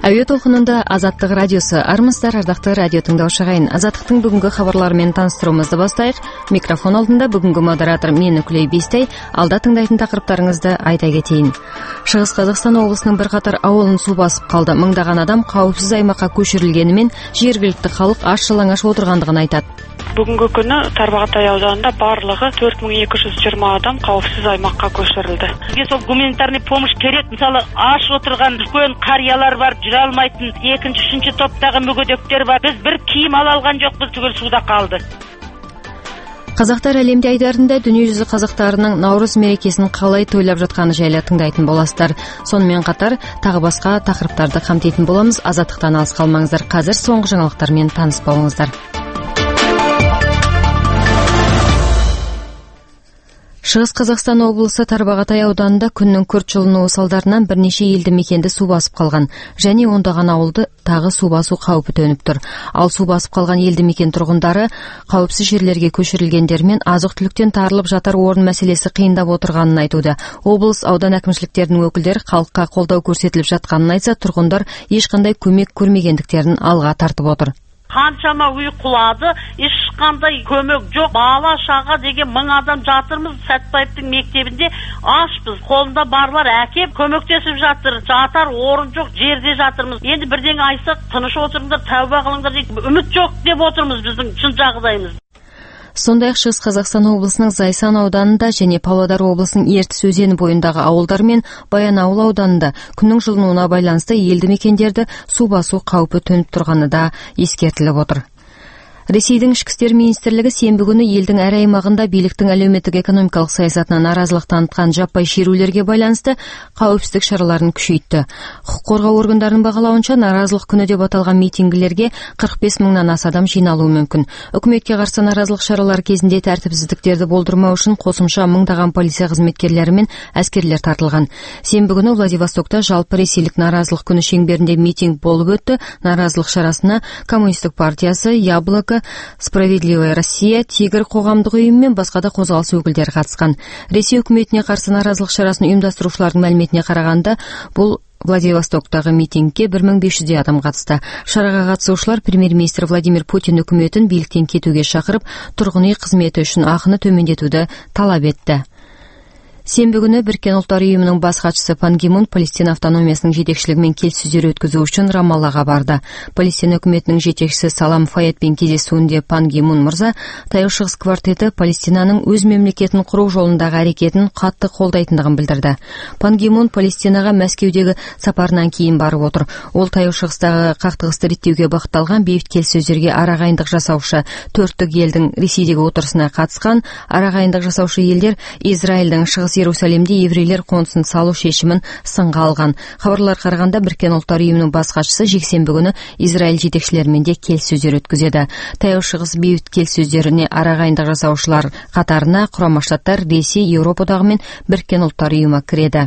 Әуе толқынында Азаттық радиосы. Армысыздар, ардақты радио тыңдаушы ағайын. Азаттықтың бүгінгі хабарларымен таныстыруымызды бастайық. Микрофон алдында бүгінгі модератор мен Үкілей Бестай. Алда тыңдайтын тақырыптарыңызды айта кетейін. Шығыс Қазақстан облысының бірқатар ауылын су басып қалды. Мыңдаған адам қауіпсіз аймаққа көшірілгенімен жергілікті халық аш-жалаңаш отырғандығын айтады. Бүгінгі күні Тарбағатай ауданында барлығы 4220 адам қауіпсіз аймаққа көшірілді. Бізге сол гуманитарный помощь керек. Мысалы, аш отырған үлкен қариялар бар, жүре алмайтын, екінші, үшінші топтағы мүгедектер бар. Біз бір киім ала алған жоқпыз, түгел суда қалды. Қазақтар әлемде айдарында дүниежүзі қазақтарының Наурыз мерекесін қалай тойлап жатқаны жайлы тыңдайтын боласыздар. Сонымен қатар тағы басқа тақырыптарды қамтитын боламыз. Азаттықтан алыс қалмаңыздар. Қазір соңғы жаңалықтармен таныс болыңыздар. Шығыс Қазақстан облысы Тарбағатай ауданында күннің күрт жылынуы салдарынан бірнеше елді мекенді су басып қалған және ондаған ауылды тағы су басу қаупі төніп тұр. Ал су басып қалған елді мекен тұрғындары қауіпсіз жерлерге көшірілгендермен азық-түліктен тарылып жатар орын мәселесі қиындап отырғанын айтуда. Облыс аудан әкімшіліктерінің өкілдері халыққа қолдау көрсетіліп жатқанын айтса, тұрғындар ешқандай көмек көрмегендіктерін алға тартып отыр. Қаншама үй құлады, ешқандай көмек жоқ. Бала шаға деген 1000 адам жатырмыз. Сәтбаевтың мектебінде ашпыз. Қолында барлар әкеп көмектесіп жатыр. Жатар орын жоқ, жерде жатырмыз. Енді бірден айтсақ, тыныш отырыңдар, тәуба қылыңдар дейді. Үміт жоқ деп отырмыз біздің шын жағдайымыз. Сондай-ақ Шығыс Қазақстан облысының Зайсан ауданында және Павлодар облысының Ертіс өзені бойындағы ауылдар мен Баянауыл ауданында күннің жылынуына байланысты елді мекендерді су басу қаупі төніп тұрғаны да ескертіліп отыр. Ресейдің ішкі істер министрлігі сенбі күні елдің әр аймағында биліктің әлеуметтік-экономикалық саясатына наразылық танытқан жаппай шерулерге байланысты қауіпсіздік шараларын күшейтті. Құқық қорғау органдарының бағалауынша наразылық күні деп аталған митингілерге 45 мыңнан аса адам жиналуы мүмкін. Үкіметке қарсы наразылық шаралары кезінде тәртіпсіздіктерді болдырмау үшін қосымша мыңдаған полиция қызметкерлері мен әскерлер тартылған. Сенбі күні Владивостокта жалпы ресейлік наразылық күні шеңберінде митинг болып өтті. Наразылық шарасына Коммунистік партиясы, Яблоко, Справедливая Россия, Тигр қоғамдық ұйым мен басқа да қозғалыс өкілдері қатысқан. Ресей үкіметіне қарсы наразылық шарасын ұйымдастырушылардың мәліметіне қарағанда, бұл Владивостоктағы митингке 1500 адам қатысты. Шараға қатысушылар премьер-министр Владимир Путин үкіметін биліктен кетуге шақырып, тұрғын үй қызметі үшін ақыны төмендетуді талап етті. Сенбі күні Біріккен ұлттар ұйымының бас хатшысы Пан Ги Мун Палестина автономиясының жетекшілігімен келіссөздер өткізу үшін Рамаллаға барды. Палестина үкіметінің жетекшісі Салам Фаядпен кездесуінде Пан Ги Мун мырза Таяу Шығыс квартеті Палестинаның өз мемлекетін құру жолындағы әрекетін қатты қолдайтындығын білдірді. Пан Ги Мун Палестинаға Мәскеудегі сапарынан кейін барып отыр. Ол Таяу Шығыстағы қақтығысты реттеуге бағытталған бейбіт келіссөздерге арағайындық жасаушы төрттік елдің Ресейдегі отырысына қатысқан. Арағайындық жасаушы елдер Израильдің шығыс Иерусалимде еврейлер қонысын салу шешімін сынға алған. Хабарлар қарағанда Біріккен ұлттар ұйымының бас хатшысы жексенбі күні Израиль жетекшілерімен де келіссөздер өткізеді. Таяу Шығыс бейбіт келіссөздеріне арағайындық жасаушылар қатарына Құрама Штаттар, Ресей, Еуропа одағы мен Біріккен ұлттар ұйымы кіреді.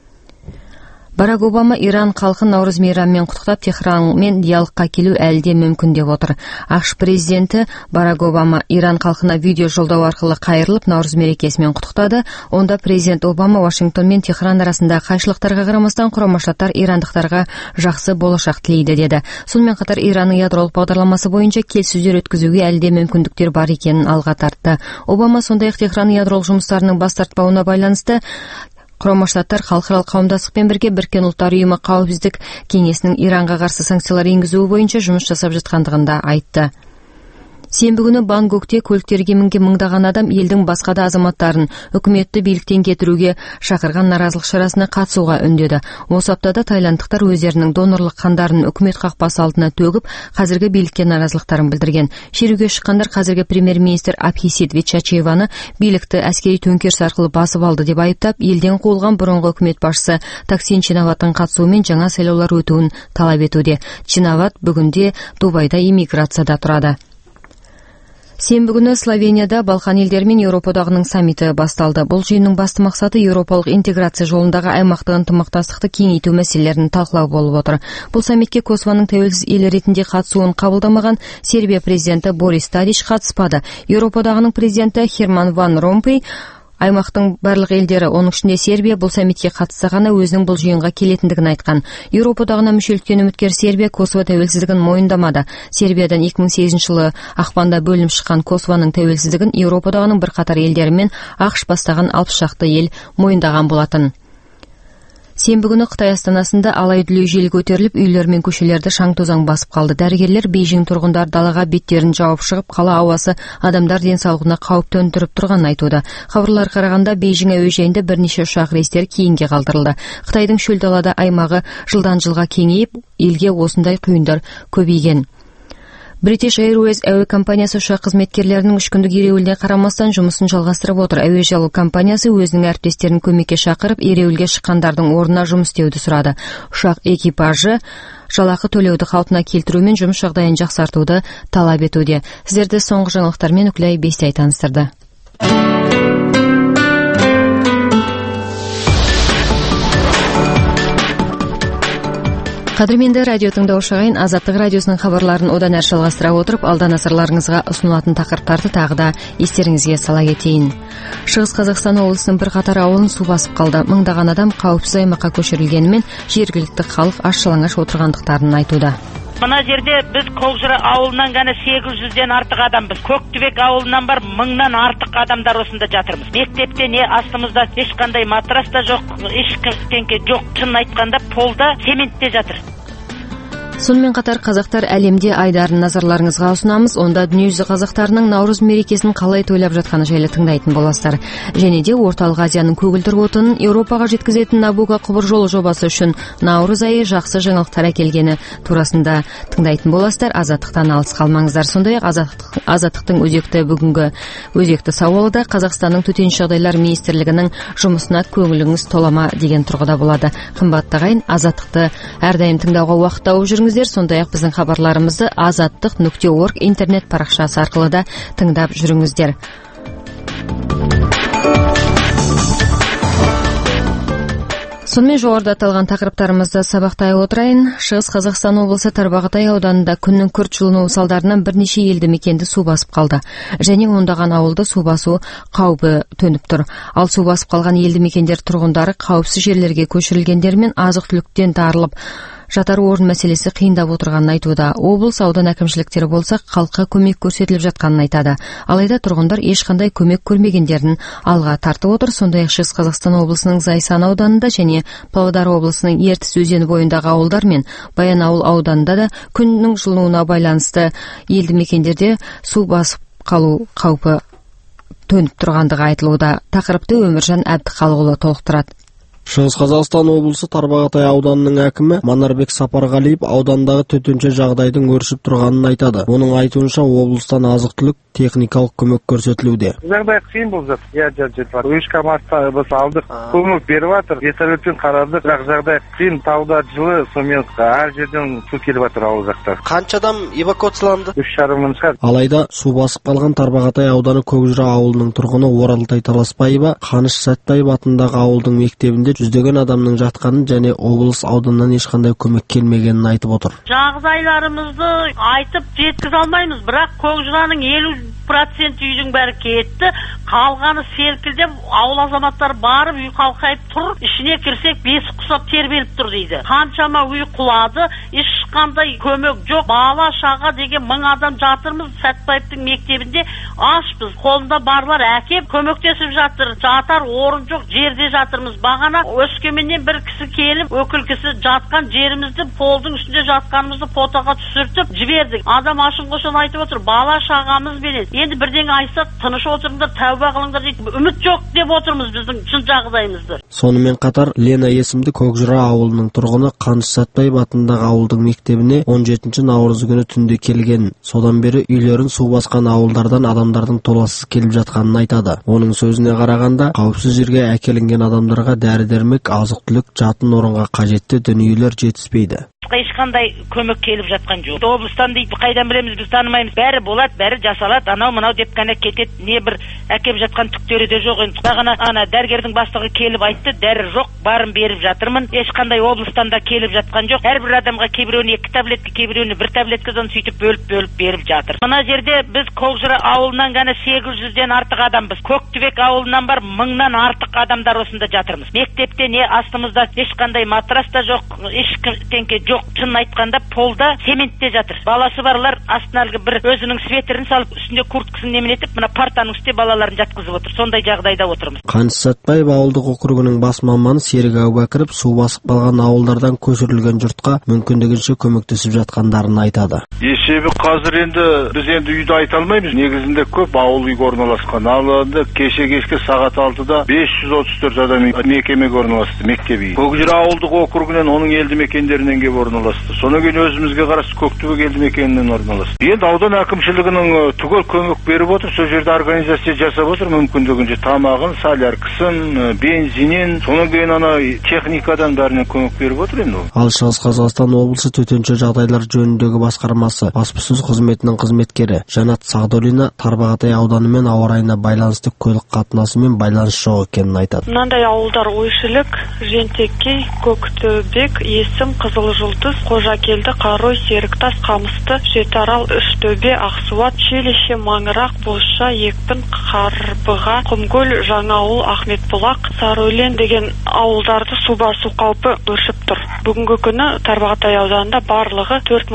Барак Обама Иран халқын Наурыз мейрамымен құттықтап, Техранмен диалогқа келу әлі де мүмкін деп отыр. ақш президенті Барак Обама Иран халқына видео жолдау арқылы қайырылып, Наурыз мерекесімен құттықтады. Онда президент Обама Вашингтон мен Техран арасында қайшылықтарға қарамастан Құрама Штаттар ирандықтарға жақсы болашақ тілейді деді. Сонымен қатар Иранның ядролық бағдарламасы бойынша келіссөздер өткізуге әлі де мүмкіндіктер бар екенін алға тартты. Обама сондай-ақ Техран ядролық жұмыстарының бас тартпауына байланысты Құрама Штаттар халықаралық қауымдастықпен бірге Біріккен ұлттар ұйымы қауіпсіздік кеңесінің Иранға қарсы санкциялар енгізуі бойынша жұмыс жасап жатқандығын да айтты. Сенбі күні Бангкокте көліктерге мінген мыңдаған адам елдің басқа да азаматтарын үкіметті биліктен кетіруге шақырған наразылық шарасына қатысуға үндеді. Осы аптада тайландықтар өздерінің донорлық қандарын үкімет қақпасы алдына төгіп, қазіргі билікке наразылықтарын білдірген. Шеруге шыққандар қазіргі премьер-министр Абхисит Вичачеваны билікті әскери төңкеріс арқылы басып алды деп айыптап, елден қуылған бұрынғы үкімет басшысы Таксин Чинаваттың қатысуымен жаңа сайлаулар өтуін талап етуде. Чинават бүгінде Дубайда иммиграцияда тұрады. Сенбі күні Словенияда Балқан елдері мен Еуропа одағының саммиті басталды. Бұл жиынның басты мақсаты еуропалық интеграция жолындағы аймақтық ынтымақтастықты кеңейту мәселелерін талқылау болып отыр. Бұл саммитке Косованың тәуелсіз ел ретінде қатысуын қабылдамаған Сербия президенті Борис Тадич қатыспады. Еуропа одағының президенті Херман Ван Ромпей аймактын барлык элдери, онун ичинде Сербия бул саммитке катышса гана өзүнүн бул жыйынга келетиндигин айткан. Европа одагына мүчөлүккө үмүткер Сербия Косово тәуелсиздигин мойындамады. Сербиядан 2008-жылы акпанда бөлүнүп чыккан Косованын тәуелсиздигин Европа одагынын бир катар элдери менен АКШ бастаган 60 шакты эл мойындаган болотун. Сенбі күнү Кытай астанасында алай дүлүй жел көтөрүлүп, үйлөр мен көчөлөрдү шаң тозаң басып калды. Дарыгерлер Бейжиң тургундар далага беттерин жаап чыгып, кала абасы адамдар ден соолугуна кауп төндүрүп турганын айтууда. Кабарларга караганда Бейжиң әуе жайында бир нече учак рейстер кейинге калтырылды. Кытайдын чөл далада аймагы жылдан жылга кеңейип, элге осундай күйүндөр көбөйгөн. British Airways әуе компаниясы ұшақ қызметкерлерінің 3 күндік ереуіліне қарамастан жұмысын жалғастырып отыр. Әуе жалғау компаниясы өзінің әріптестерін көмекке шақырып, ереуілге шыққандардың орнына жұмыс істеуді сұрады. Ұшақ экипажы жалақы төлеуді қалпына келтірумен жұмыс жағдайын жақсартуды талап етуде. Сіздерді соңғы жаңалықтармен Үкілай Бестай таныстырды. Кадырменді радио тыңдаушы ағайын, Азаттық радиосының хабарларын одан әрі жалғастыра отырып, алда назарларыңызға ұсынылатын тақырыптарды тағы да естеріңізге сала кетейін. Шығыс Қазақстан облысының бір қатар ауылын су басып қалды. Мыңдаған адам қауіпсіз аймаққа көшірілгенімен, жергілікті халық аш-жалаңаш отырғандықтарын айтуда. Мына жерде біз Көкжыра ауылынан ғана 800-ден артық адамбыз. Көктүбек ауылынан бар 1000-нан артық адамдар осында жатырмыз. Мектепте не астымызда ешқандай матрас та жоқ, ешкімке жоқ. Шын айтқанда полда цементте жатыр. Сонымен қатар қазақтар әлемде айдарын назарларыңызға ұсынамыз. Онда дүниежүзі қазақтарының Наурыз мерекесін қалай тойлап жатқаны жайлы тыңдайтын боласыздар. Және де Орталық Азияның көгілдір отынын Еуропаға жеткізетін Набуга құбыр жолы жобасы үшін наурыз айы жақсы жаңалықтар әкелгені турасында тыңдайтын боласыздар. Азаттықтан алыс қалмаңыздар. Сондай-ақ Азаттықтың бүгінгі өзекті сауалы да Қазақстанның төтенше жағдайлар министрлігінің жұмысына көңіліңіз толама деген тұрғыда болады. Қымбатты ағайын, Азаттықты әрдайым тыңдауға уақыт тауып жүріңіздер. Сондай-ақ біздің хабарларымызды azаттық.org интернет парақшасы арқылы да тыңдап жүріңіздер. Сонымен жоғарыда аталған тақырыптарымызды сабақтай отырайын. Шығыс Қазақстан облысы Тарбағатай ауданында күннің күрт жылынуы салдарынан бірнеше елді мекенді су басып қалды. Және ондаған ауылды су басу қаупі төніп тұр. Ал су басып қалған елді мекендер тұрғындары қауіпсіз жерлерге көшірілгендермен азық-түліктен тарылып жатар орын мәселесі қиындап отырғанын айтуда. Облыс аудан әкімшіліктері болса халыққа көмек көрсетіліп жатқанын айтады. Алайда тұрғындар ешқандай көмек көрмегендерін алға тартып отыр. Сондай-ақ Шығыс Қазақстан облысының Зайсан ауданында және Павлодар облысының Ертіс өзені бойындағы ауылдар мен Баянауыл ауданында да күннің жылынуына байланысты елді мекендерде су басып қалу қаупі төніп тұрғандығы айтылуда. Тақырыпты Өміржан Әбдіқалықұлы толықтырады. Шығыс Қазақстан облысы Тарбағатай ауданының әкімі Манарбек Сапарғалиев аудандағы төтенше жағдайдың өршіп тұрғанын айтады. Оның айтуынша облыстан азық-түлік техникалық көмек көрсетілуде. Жағдай қиын болып жатыр. Жетіп. Үш команда біз алдық, көмек беріп жатыр. Вертолетпен қарадық. Жағдай қиын, тауда жылы, сонымен әр жерден су келіп жатыр ауыл жақтар. Қанша адам эвакуацияланды? 3,5 мың шығар. Алайда су басып қалған Тарбағатай ауданы Көкжыра ауылының тұрғыны Оралтай Таласбаева Қаныш Сәтбаев атындағы ауылдың мектебінде жүздеген адамның жатқанын және облыс ауданынан ешқандай көмек келмегенін айтып отыр. Жағдайларымызды айтып жеткізе алмаймыз, бірақ Көкжыраның 50% үйдің бәрі кетті, қалғаны селкілдеп, ауыл азаматтар барып үй қалқайып тұр, ішіне кірсек бесік құсап тербеліп тұр дейді. Қаншама үй құлады, ешқандай көмек жоқ. Бала шаға деген 1000 адам жатырмыз. Сәтбаевтың мектебінде ашпыз. Қолында барлар әкеп көмектесіп жатыр. Жатар орын жоқ, жерде жатырмыз. Бағана Өскеменнен бір кісі келіп, өкіл кісі жатқан жерімізді, полдың үстінде жатқанымызды фотоға түсіртіп жібердік. Адам ашын қошын айтып отыр, бала шағамыз бенен. Енді бірдеңе айтса, тыныш отырыңдар, тәуба қылыңдар дейді. Үміт жоқ деп отырмыз біздің шын жағдайымызды. Сонымен қатар Лена есімді Көкжыра ауылының тұрғыны Қаныш Сәтбаев атындағы ауылдың мектебіне 17 наурыз күні түнде келген. Содан бері үйлерін су басқан ауылдардан адамдардың толассыз келіп жатқанын айтады. Оның сөзіне қарағанда, қауіпсіз жерге әкелінген адамдарға дәрі-дәрмек, азық-түлік, жатын орынға қажетті дүниелер жетіспейді. ешқандай көмек келіп жатқан жоқ. Облыстан дейді, қайдан білеміз, біз танымаймыз. Бәрі болады, бәрі жасалады, анау мынау деп қана кетеді. Не бір әкеп жатқан түктері де жоқ. Енді бағана ана дәрігердің бастығы келіп айтты, дәрі жоқ, барын беріп жатырмын. Ешқандай облыстан да келіп жатқан жоқ. Әрбір адамға кейбіреуіне 2 таблетка, кейбіреуіне 1 таблетка сөйтіп бөліп беріп жатыр. Мына жерде біз Көкжыра ауылынан ғана 800-ден артық адамбыз. Көктүбек ауылынан бар 1000-нан артық адамдар осында жатырмыз. Мектепте не астымызда ешқандай матрас та жоқ, ешкенке жоқ. Шын айтқанда полда цементте жатыр. Баласы барлар астына бір өзінің светерін салып, үстінде курткасын неменетіп, мына партаның үстінде балаларын жатқызып отыр. Сондай жағдайда отырмыз. Қаныш Сәтбаев ауылдық округінің бас маманы Серік Әубәкіров су басып қалған ауылдардан көшірілген жұртқа мүмкіндігінше көмектесіп жатқандарын айтады. Есебі қазір енді біз үйді айта алмаймыз. Негізінде көп ауыл үйге орналасқан. Алды кешке сағат 6-да 534 адам мекемеге орналасты, мектеп үйі. Көкжыра ауылдық округінен оның елді мекендерінен келіп орналасты. Содан кейін өзімізге қарасты Көктөбе елді мекенінен орналасты. Енді аудан әкімшілігінің түгел көмек беріп отыр. Сол жерде организация жасап отыр, мүмкіндігінше тамағын, соляркасын, бензинін, содан кейін ана техникадан бәріне көмек беріп отыр енді. Ал Шығыс Қазақстан облысы төтенше жағдайлар жөніндегі басқармасы баспасөз қызметінің қызметкері Жанат Сағдолина Тарбағатай ауданымен ауа райына байланысты көлік қатынасымен байланыс жоқ екенін айтады. Мынандай ауылдар Ойшілік, Жентекей, Көктөбек, Есім, Қызыл Жұлдыз, Қожакелді, Қарой, Серіктас, Қамысты, Жетарал, Үштөбе, Ақсуат, Шелеше, Маңырақ, Бозша, Екпін, Қарбыға, Құмкөл, Жаңаауыл, Ахметбұлақ, Сарыөлен деген ауылдарды су басу қаупі өршіп тұр. Бүгінгі күні Тарбағатай ауданында барлығы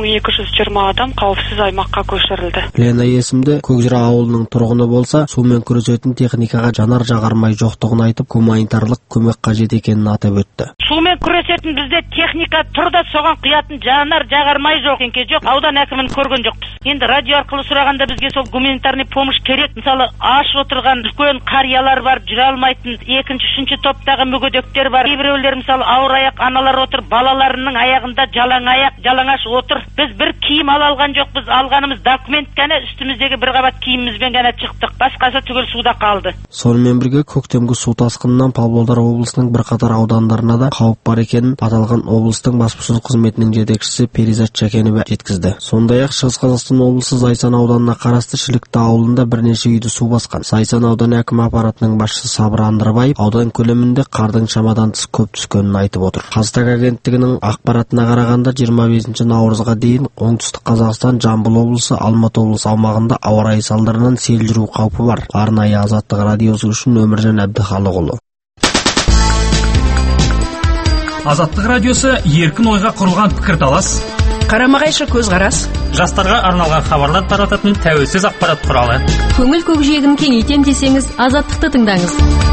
4220 адам қауіпсіз аймаққа көшірілді. Лена есімді Көкжыра ауылының тұрғыны болса, сумен күресетін техникаға жанар-жағармай жоқтығын айтып, гуманитарлық көмек қажет екенін атап өтті. Сумен күресетін бізде техника тұр да соған құятын жанар-жағармай жоқ екенке жоқ. Аудан әкімін көрген жоқпыз. Енді радио арқылы сұрағанда бізге сол гуманитарный помощь керек. Мысалы, аш отырған үлкен қариялар бар, жүре алмайтын 2-3 топтағы мүгедектер бар. Кейбіреулер мысалы ауыр аяқ аналар отыр, балаларының аяғында жалаң аяқ, жалаңаш отыр. Біз бір киім алған жоқпыз. Алғанымыз документ қана, үстіміздегі бір қабат киімімізбен ғана шықтық. Басқасы түгел суда қалды. Сонымен бірге көктемгі су тасқынынан Павлодар облысының бірқатар аудандарына да қауіп бар екенін аталған облыстың баспасөз қызметінің жетекшісі Перизат Чакенова жеткізді. Сондай-ақ Шығыс Қазақстан облысы Зайсан ауданына қарасты Шілікті ауылында бірнеше үйді су басқан. Зайсан ауданы әкімі аппаратының басшысы Сабыр Андырбаев аудан көлемінде қардың шамадан тыс көп түскенін айтып отыр. Қазтаг агенттігінің ақпаратына қарағанда 25 наурызға дейін оңтүстік Қазақстан, Жамбыл облысы, Алматы облысы аумағында ауа райы салдарынан сел жүру қаупі бар. Арнайы Азаттық радиосы үшін Өміржан Әбдіхалықұлы. Азаттық радиосы еркін ойға құрылған пікірталас, қарама-қайшы көзқарас, жастарға арналған хабарлар тарататын тәуелсіз ақпарат құралы. Көңіл көкжиегін кеңейтем десеңіз, Азаттықты тыңдаңыз.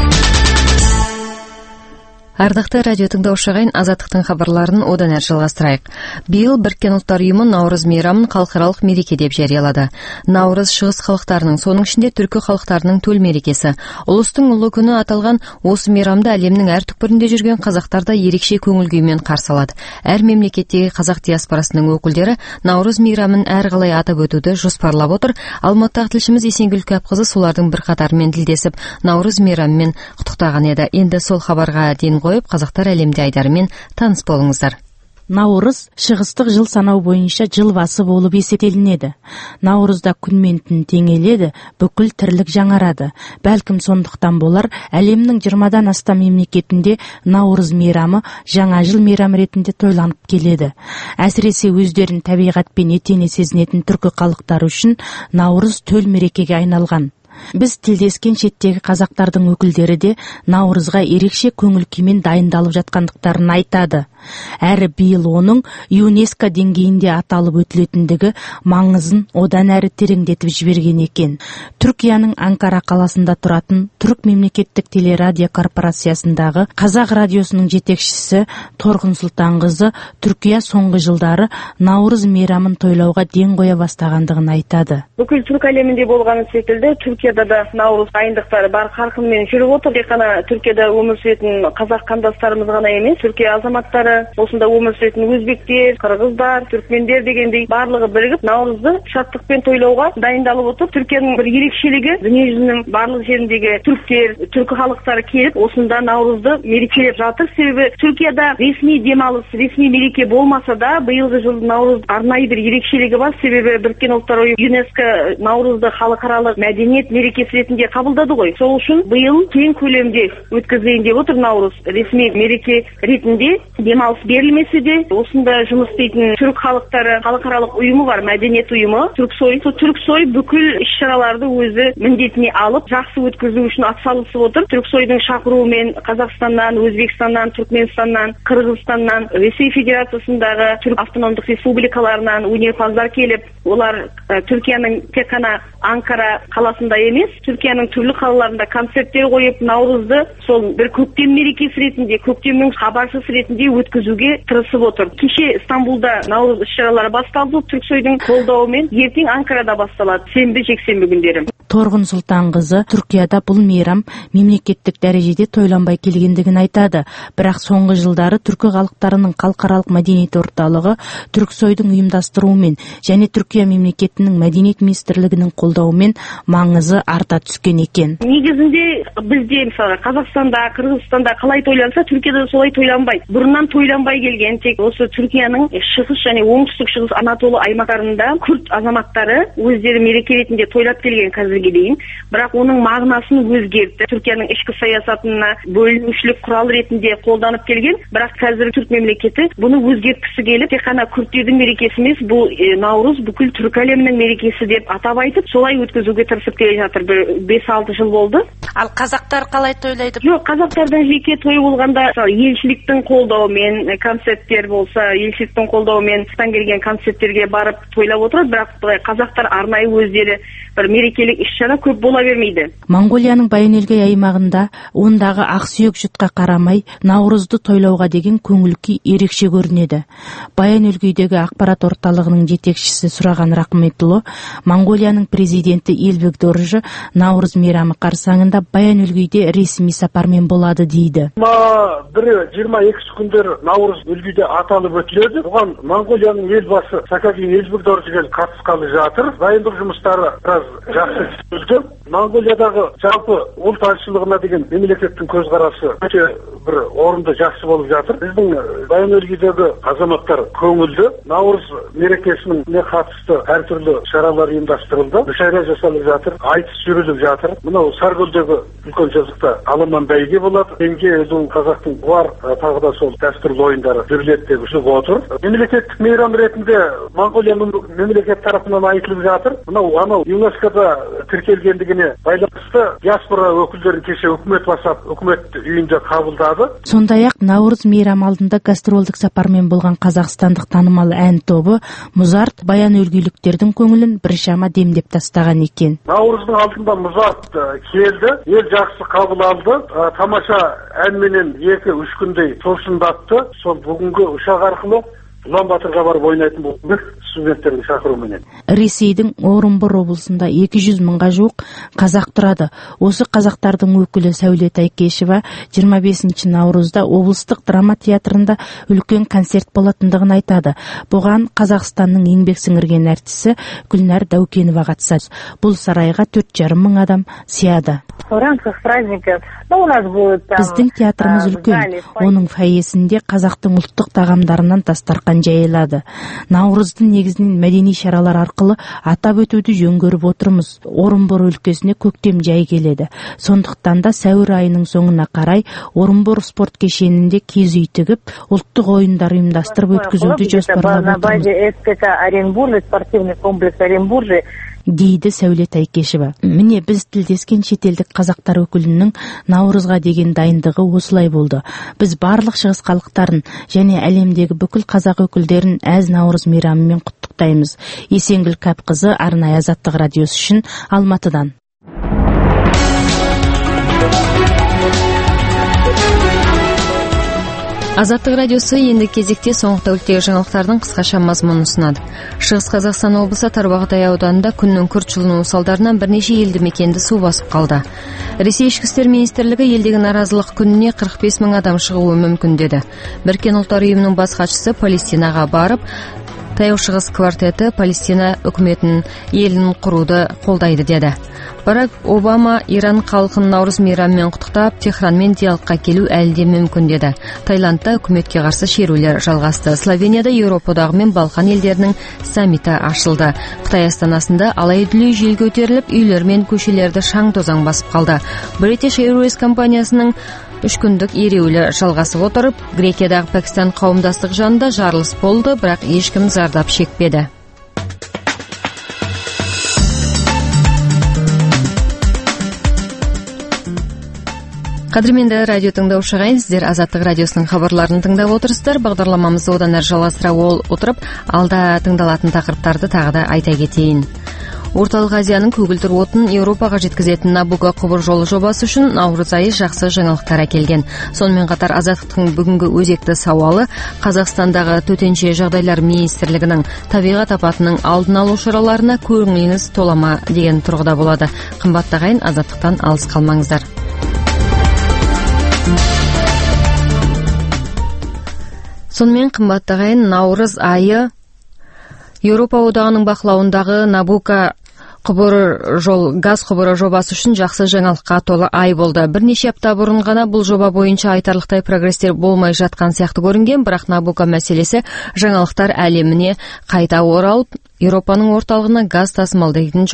Ардақты радио тыңдаушы ағайын, Азаттықтың хабарларын одан әрі жалғастырайық. Биыл Біріккен ұлттар ұйымы Наурыз мейрамын халықаралық мереке деп жариялады. Наурыз шығыс халықтарының, соның ішінде түркі халықтарының төл мерекесі. Ұлыстың ұлы күні аталған осы мейрамды әлемнің әр түкпірінде жүрген қазақтар да ерекше көңіл күймен қарсы алады. Әр мемлекеттегі қазақ диаспорасының өкілдері Наурыз мейрамын әрқалай атап өтуді жоспарлап отыр. Алматыдағы тілшіміз Есенгүл Кәпқызы солардың бірқатарымен тілдесіп, Наурыз мейрамымен құттықтаған еді. Енді сол хабарға дейін қойып, қазақтар әлемде айдарымен таныс болыңыздар. Наурыз шығыстық жыл санау бойынша жыл басы болып есептелінеді. Наурызда күн мен түн теңеледі, бүкіл тірлік жаңарады. Бәлкім сондықтан болар, әлемнің 20-дан астам мемлекетінде Наурыз мейрамы жаңа жыл мейрам ретінде тойланып келеді. Әсіресе өздерін табиғатпен етене сезінетін түркі халықтары үшін Наурыз төл мерекеге айналған. Біз тілдескен шеттегі қазақтардың өкілдері де Наурызға ерекше көңіл күймен дайындалып жатқандықтарын айтады. Әрі биыл оның ЮНЕСКО деңгейінде аталып өтілетіндігі маңызын одан әрі тереңдетіп жіберген екен. Түркияның Анкара қаласында тұратын Түрік мемлекеттік телерадио корпорациясындағы қазақ радиосының жетекшісі Торғын Сұлтанқызы Түркия соңғы жылдары Наурыз мейрамын тойлауға ден қоя бастағандығын айтады. Бүкіл түрк әлемінде болғаны секілді Түркияда да Наурыз дайындықтары бар қарқынмен жүріп отыр. Тек қана Түркияда өмір сүретін қазақ қандастарымыз ғана емес, Түркия азаматтары осында өмір сүретін өзбектер, қырғыздар, түркмендер дегендей барлығы бірігіп наурызды шаттықпен тойлауға дайындалып отыр. Түркияның бір ерекшелігі, дүниежүзінің барлық жеріндегі түріктер, түркі халықтары келіп осында наурызды мерекелеп жатыр. Себебі Түркияда ресми демалыс, ресми мереке болмаса да, биылғы жылдың наурыз арнайы бір ерекшелігі бар. Себебі Біріккен ұлттар ұйымы ЮНЕСКО наурызды халықаралық мәдениет мерекесі ретінде қабылдады ғой. Сол үшін биыл кең көлемде өткізілейін деп отыр наурыз. Ресми мереке ретінде демалыс берілмесе де, осында жұмыс істейтін түрік халықтары халықаралық ұйымы бар, мәдениет ұйымы, Түрксой. Сол Түрксой бүкіл іс-шараларды өзі міндетіне алып, жақсы өткізу үшін атсалысып отыр. Түрксойдың шақыруымен Қазақстаннан, Өзбекстаннан, Түркменстаннан, Қырғызстаннан, Ресей Федерациясындағы түрік автономдық республикаларынан өнерпаздар келіп, олар Түркияның тек қана Анкара қаласында емес, Түркияның түрлі қалаларында концерттер қойып, наурызды сол бір көктем мерекесі ретінде, көктемнің хабаршысы ретінде өткізуге тырысып отыр. Кеше Стамбулда наурыз іс-шаралары басталды, Түрксойдың қолдауымен, ертең Анкарада басталады, сенбі жексенбі күндері. Торғын Сұлтанқызы Түркияда бұл мейрам мемлекеттік дәрежеде тойланбай келгендігін айтады. Бірақ соңғы жылдары түркі халықтарының халықаралық мәдениет орталығы Түрксойдың ұйымдастыруымен және Түркия мемлекетінің мәдениет министрлігінің қолдауымен маңызы арта түскен екен. Негізінде бізде мысалы Қазақстанда, Қырғызстанда қалай тойланса, Түркияда солай тойланбайды. Бұрыннан тойланбай келген, тек осы Түркияның шығыс және оңтүстік шығыс Анатолы аймақтарында күрд азаматтары өздері мереке ретінде тойлап келген қазірге дейін. Бірақ оның мағынасын өзгертті. Түркияның ішкі саясатына бөлінушілік құрал ретінде қолданып келген. Бірақ қазір түрк мемлекеті бұны өзгерткісі келіп, тек қана күрдтердің мерекесі емес, бұл наурыз бүкіл түркі әлемінің мерекесі деп атап айтып, солай өткізуге тырысып келе жатыр. 5-6 жыл болды. Ал қазақтар қалай тойлайды? Жоқ, қазақтардың жеке тойы болғанда, елшіліктің қолдауымен, концерттер болса, елшіліктің қолдауымен келген концерттерге барып тойлап отырады. Бірақ қазақтар арнайы өздері бір мерекелік іс-шара көп бола бермейді. Монғолияның Баян-өлгей аймағында ондағы ақсүйек жұтқа қарамай наурызды тойлауға деген көңіл-күй ерекше көрінеді. Баян-өлгейдегі ақпарат орталығының жетекшісі Сұраған Рахметұлы, Монғолияның президенті Елбек Доржы наурыз мейрамы қарсаңында Баян-өлгейде ресми сапармен болады дейді. 22 күндер наурыз өлгейде аталып өтіледі. Бұған Монғолияның елбасы Сакагин Елбек Доржы қатысқалы жатыр. Дайындық жұмыстары жақсы жүрді. Монғолиядағы жалпы ұлт айшылығына деген мемлекеттің көзқарасы өте бір орынды жақсы болып жатыр. Біздің Баян-өлгейдегі азаматтар көңілді. Наурыз мерекесіне қатысты әртүрлі шаралар ұйымдастырылды. Мүшәйра жасалып жатыр, айтыс жүріліп жатыр. Мынау Саркөлдегі үлкен жазықта аламан бәйге болады. Теңге өзің қазақтың бар, тағы да сол дәстүрлі ойындары жүріледі деп жүріп отыр. Мемлекеттік мейрам ретінде Монғолия мемлекет тарапынан айтылып жатыр. Мынау ЮНЕСКОда тіркелгендігіне байланысты диаспора өкілдерін кеше үкімет басап, үкімет үйінде қабылдады. Сондай-ақ наурыз мейрам алдында гастролдық сапармен болған қазақстандық танымал ән тобы Мұзарт Баян-өлгейліктердің көңілін біршама демдеп тастаған екен. Наурыздың алдында Мұзарт келді, ел жақсы қабыл алды, тамаша әнменен 2-3 күндей тосындатты. Сол бүгінгі ұшақ арқылы Ұлан-Батырға барып ойнайтын бұл студенттердің шақыруымен. Ресейдің Орынбор облысында 200 мыңға жуық қазақ тұрады. Осы қазақтардың өкілі Сәуле Тайкешева 25 наурызда облыстық драма театрында үлкен концерт болатындығын айтады. Бұған Қазақстанның еңбек сіңірген әртісі Гүлнар Дәукенова қатысады. Бұл сарайға 4,5 мың адам сияды. Біздің театрымыз үлкен. Оның фойесінде қазақтың ұлттық тағамдарынан дастархан жайылады. Наурыздың негізінен мәдени шаралар арқылы атап өтуді жөн көріп отырмыз. Орынбор өлкесіне көктем жай келеді. Сондықтан да сәуір айының соңына қарай Орынбор спорт кешенінде киіз үй тігіп, ұлттық ойындар ұйымдастырып өткізуді жоспарлап отырмыз, дейді Сәуле Тайкешева. Міне біз тілдескен шетелдік қазақтар өкілінің наурызға деген дайындығы осылай болды. Біз барлық шығыс халықтарын және әлемдегі бүкіл қазақ өкілдерін әз наурыз мейрамымен құттықтаймыз. Есенгүл Кәпқызы, арнайы Азаттық радиосы үшін Алматыдан. Азаттық радиосы енді кезекте соңғы тәуліктегі жаңалықтардың қысқаша мазмұнын ұсынады. Шығыс Қазақстан облысы Тарбағатай ауданында күннің күрт жылынуы салдарынан бірнеше елді мекенді су басып қалды. Ресей Ішкі істер министрлігі елдегі наразылық күніне 45 мың адам шығуы мүмкін деді. Біріккен ұлттар ұйымының бас хатшысы Палестинаға барып, Таяу шығыс квартеті Палестина үкіметін елін құруды қолдайды деді. Барак Обама Иран халқын Наурыз мейрамымен құттықтап, Техранмен диалогқа келу әлі де мүмкін деді. Таиландта үкіметке қарсы шерулер жалғасты. Словенияда Еуропа одағы мен Балқан елдерінің саммиті ашылды. Қытай астанасында алай-дүлей жел көтеріліп, үйлер мен көшелерді шаң-тозаң басып қалды. British Airways компаниясының 3 күндік ереуілі жалғасып отырып, Грекиядағы Пәкістан қауымдастық жанында жарылыс болды, бірақ ешкім зардап шекпеді. Қадірменді радио тыңдаушы ағайын, сіздер Азаттық радиосының хабарларын тыңдап отырсыздар. Бағдарламамызды одан әрі жалғастыра отырып, алда тыңдалатын тақырыптарды тағы да айта кетейін. Орталық Азияның көгілдір отын Еуропаға жеткізетін Набуко құбыр жолы жобасы үшін наурыз айы жақсы жаңалықтар әкелген. Сонымен қатар Азаттықтың бүгінгі өзекті сауалы Қазақстандағы төтенше жағдайлар министрлігінің табиғат апатының алдын алу шараларына көңіліңіз тола ма деген тұрғыда болады. Қымбатты ағайын, Азаттықтан алыс қалмаңыздар. Сонымен қымбатты ағайын, наурыз айы Еуропа одағының бақылауындағы Набуко газ құбыры жобасы үшін жақсы жаңалыққа толы ай болды. Бірнеше апта бұрын ғана бұл жоба бойынша айтарлықтай прогрестер болмай жатқан сияқты көрінген, бірақ Набуко мәселесі жаңалықтар әлеміне қайта оралып, Еуропаның орталығына газ тасымалдайтын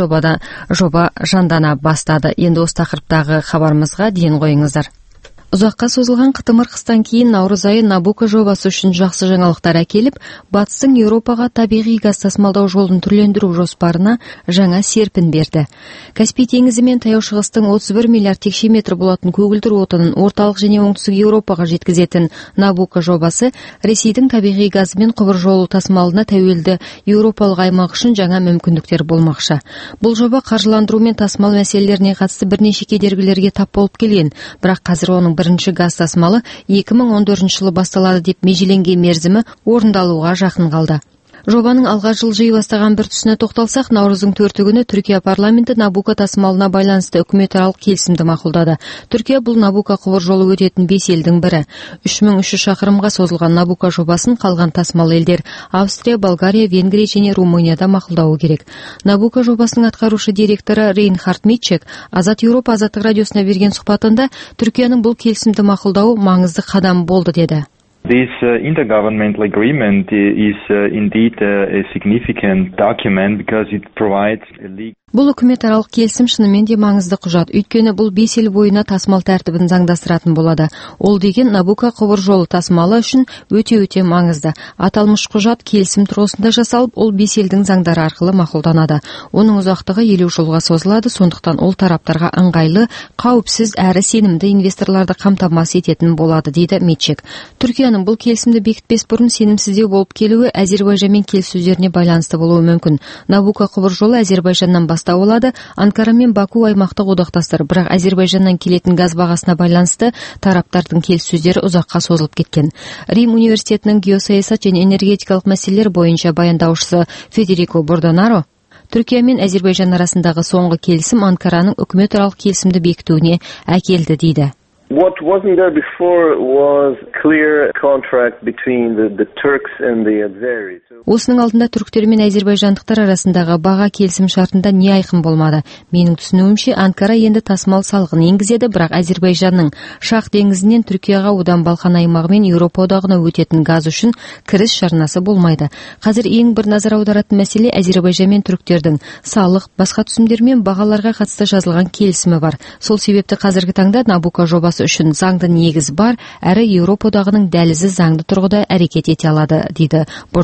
жоба жандана бастады. Енді осы тақырыптағы хабарымызға дейін қойыңыздар. Ұзаққа созылған қытымыр қыстан кейін наурыз айы Набуко жобасы үшін жақсы жаңалықтар әкеліп, батыстың Еуропаға табиғи газ тасымалдау жолын түрлендіру жоспарына жаңа серпін берді. Каспий теңізі мен Таяу шығыстың 31 миллиард текше метр болатын көгілдір отынын орталық және оңтүстік Еуропаға жеткізетін Набуко жобасы Ресейдің табиғи газы мен құбыр жолы тасымалына тәуелді еуропалық аймақ үшін жаңа мүмкіндіктер болмақшы. Бұл жоба қаржыландыру мен тасымал мәселелеріне қатысты бірнеше кедергілерге тап болып келген, бірақ қазір оның бірінші газ тасымалы 2014 жылы басталады деп межеленген мерзімі орындалуға жақын қалды. Жобаның алға жылжи бастаған бір тұсына тоқталсақ, наурыздың 4 күні Түркия парламенті Набуко тасымалына байланысты үкіметаралық келісімді мақұлдады. Түркия бұл Набуко құбыр жолы өтетін 5 елдің бірі. 3300 шақырымға созылған Набуко жобасын қалған тасымал елдер Австрия, Болгария, Венгрия және Румынияда мақұлдауы керек. Набуко жобасының атқарушы директоры Рейнхард Митчек Азат Еуропа Азаттық радиосына берген сұхбатында Түркияның бұл келісімді мақұлдауы маңызды қадам болды деді. This intergovernmental agreement is indeed a significant document because it provides a legal. Бұл үкіметаралық келісім шынымен де маңызды құжат, өйткені бұл 5 ел бойына тасымал тәртібін заңдастыратын болады. Ол деген Набуко құбыр жолы тасымалы үшін өте маңызды. Аталмыш құжат келісім тұрғысында жасалып, ол 5 елдің заңдары арқылы мақұлданады. Оның ұзақтығы 50 жылға созылады, сондықтан ол тараптарға ыңғайлы, қауіпсіз әрі сенімді инвесторларды қамтамасыз ететін болады, дейді Митчек. Түркияның бұл келісімді бекітпес бұрын сенімсіздеу болып келуі Әзербайжанмен келіссөздеріне байланысты болуы мүмкін. Набуко құбыр жолы Әзербайжаннан бастау алады. Анкара мен Баку аймақтық одақтастар, бірақ Әзербайжаннан келетін газ бағасына байланысты тараптардың келіссөздері ұзаққа созылып кеткен. Рим университетінің геосаясат және энергетикалық мәселелер бойынша баяндаушысы Федерико Бордонаро Түркия мен Әзербайжан арасындағы соңғы келісім Анкараның үкіметаралық келісімді бекітуіне әкелді дейді. What wasn't there before was clear contract between the Turks and the Azeris. Осының алдында түріктер мен әзербайжандықтар арасындағы баға келісім шартында не айқын болмады. Менің түсінуімше, Анкара енді тасымал салығын енгізеді, бірақ Әзербайжанның Шах деңізінен Түркияға, одан Балқан аймағы мен Еуропа одағына өтетін газ үшін кіріс жарнасы болмайды. Қазір ең бір назар аударатын мәселе Әзербайжан мен түріктердің салық, басқа түсімдер мен бағаларға қатысты жазылған келісімі бар. Сол себепті қазіргі таңда Набуко жобасы үшін заңды негіз бар, әрі Еуропа одағының дәлізі заңды тұрғыда әрекет ете алады, дейді Бордонаро.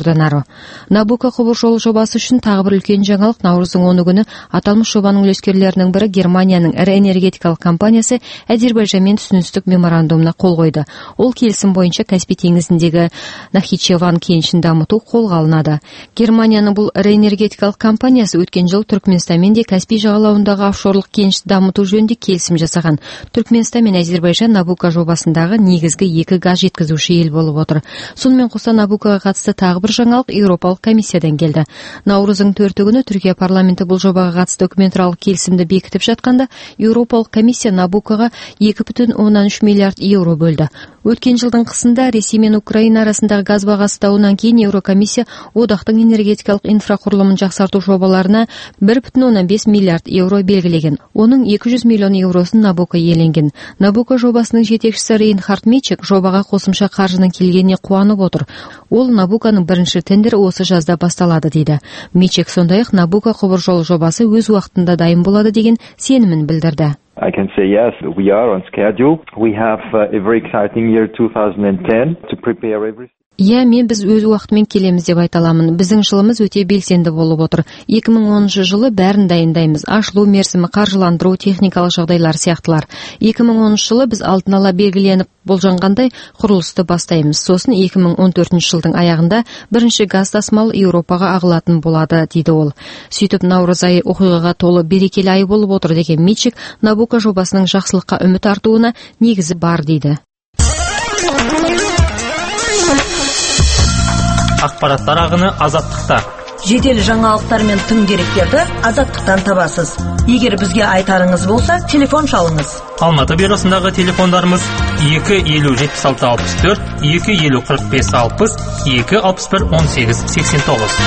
Набука құбыр жолы жобасы үшін тағы бір үлкен жаңалық наурыздың 10 күні аталмыш жобаның үлескерлерінің бірі Германияның ірі энергетикалық компаниясы Әзербайжанмен түсіністік меморандумына қол қойды. Ол келісім бойынша Каспий теңізіндегі Нахичеван кенішін дамыту қолға алынады. Германияның бұл ірі энергетикалық компаниясы өткен жыл Түркменстанмен де Каспий жағалауындағы офшорлық кенішті дамыту жөнінде келісім жасаған. Түркменстан мен Әзербайжан Набука жобасындағы негізгі екі газ жеткізуші ел болып отыр. Сонымен қоса Набукаға қатысты тағы бір жаңалық Еуропалық комиссиядан келді. Наурыздың 4 күні Түркия парламенті бұл жобаға қатысты үкіметаралық келісімді бекітіп жатқанда, Еуропалық комиссия Набукаға 2,13 миллиард евро бөлді. Өткен жылдың қысында Ресей мен Украина арасындағы газ бағасы дауынан кейін Еурокомиссия одақтың энергетикалық инфрақұрылымын жақсарту жобаларына 1,5 миллиард евро белгілеген. Оның 200 миллион евросын Набука иеленген. Набука жобасының жетекшісі Рейнхард Мичек жобаға қосымша қаржының келгеніне қуанып отыр. Ол Набуканың бірінші тендері осы жазда басталады дейді. Мичек сондай-ақ Набука құбыр жолы жобасы өз уақытында дайын болады деген сенімін білдірді. I can say yes, we are on schedule. We have a very exciting year 2010 to prepare everything. Мен біз өз уақытымен келеміз деп айта аламын. Біздің жылымыз өте белсенді болып отыр. 2010 жылы бәрін дайындаймыз. Ашылу мерзімі, қаржыландыру, техникалық жағдайлар сияқтылар. 2010 жылы біз алдын ала белгіленіп болжанғандай құрылысты бастаймыз. Сосын 2014 жылдың аяғында бірінші газ тасымалы Еуропаға ағылатын болады, дейді ол. Сөйтіп наурыз айы оқиғаға толы берекелі ай болып отыр деген Мичек Набука жобасының жақсылыққа үміт артуына негізі бар дейді. Ақпараттар ағыны Азаттықта. Жедел жаңалықтар мен тың деректерді Азаттықтан табасыз. Егер бізге айтарыңыз болса, телефон шалыңыз. Алматы бюросындағы телефондарымыз 250-76-64, 250-45-60, 261-18-89.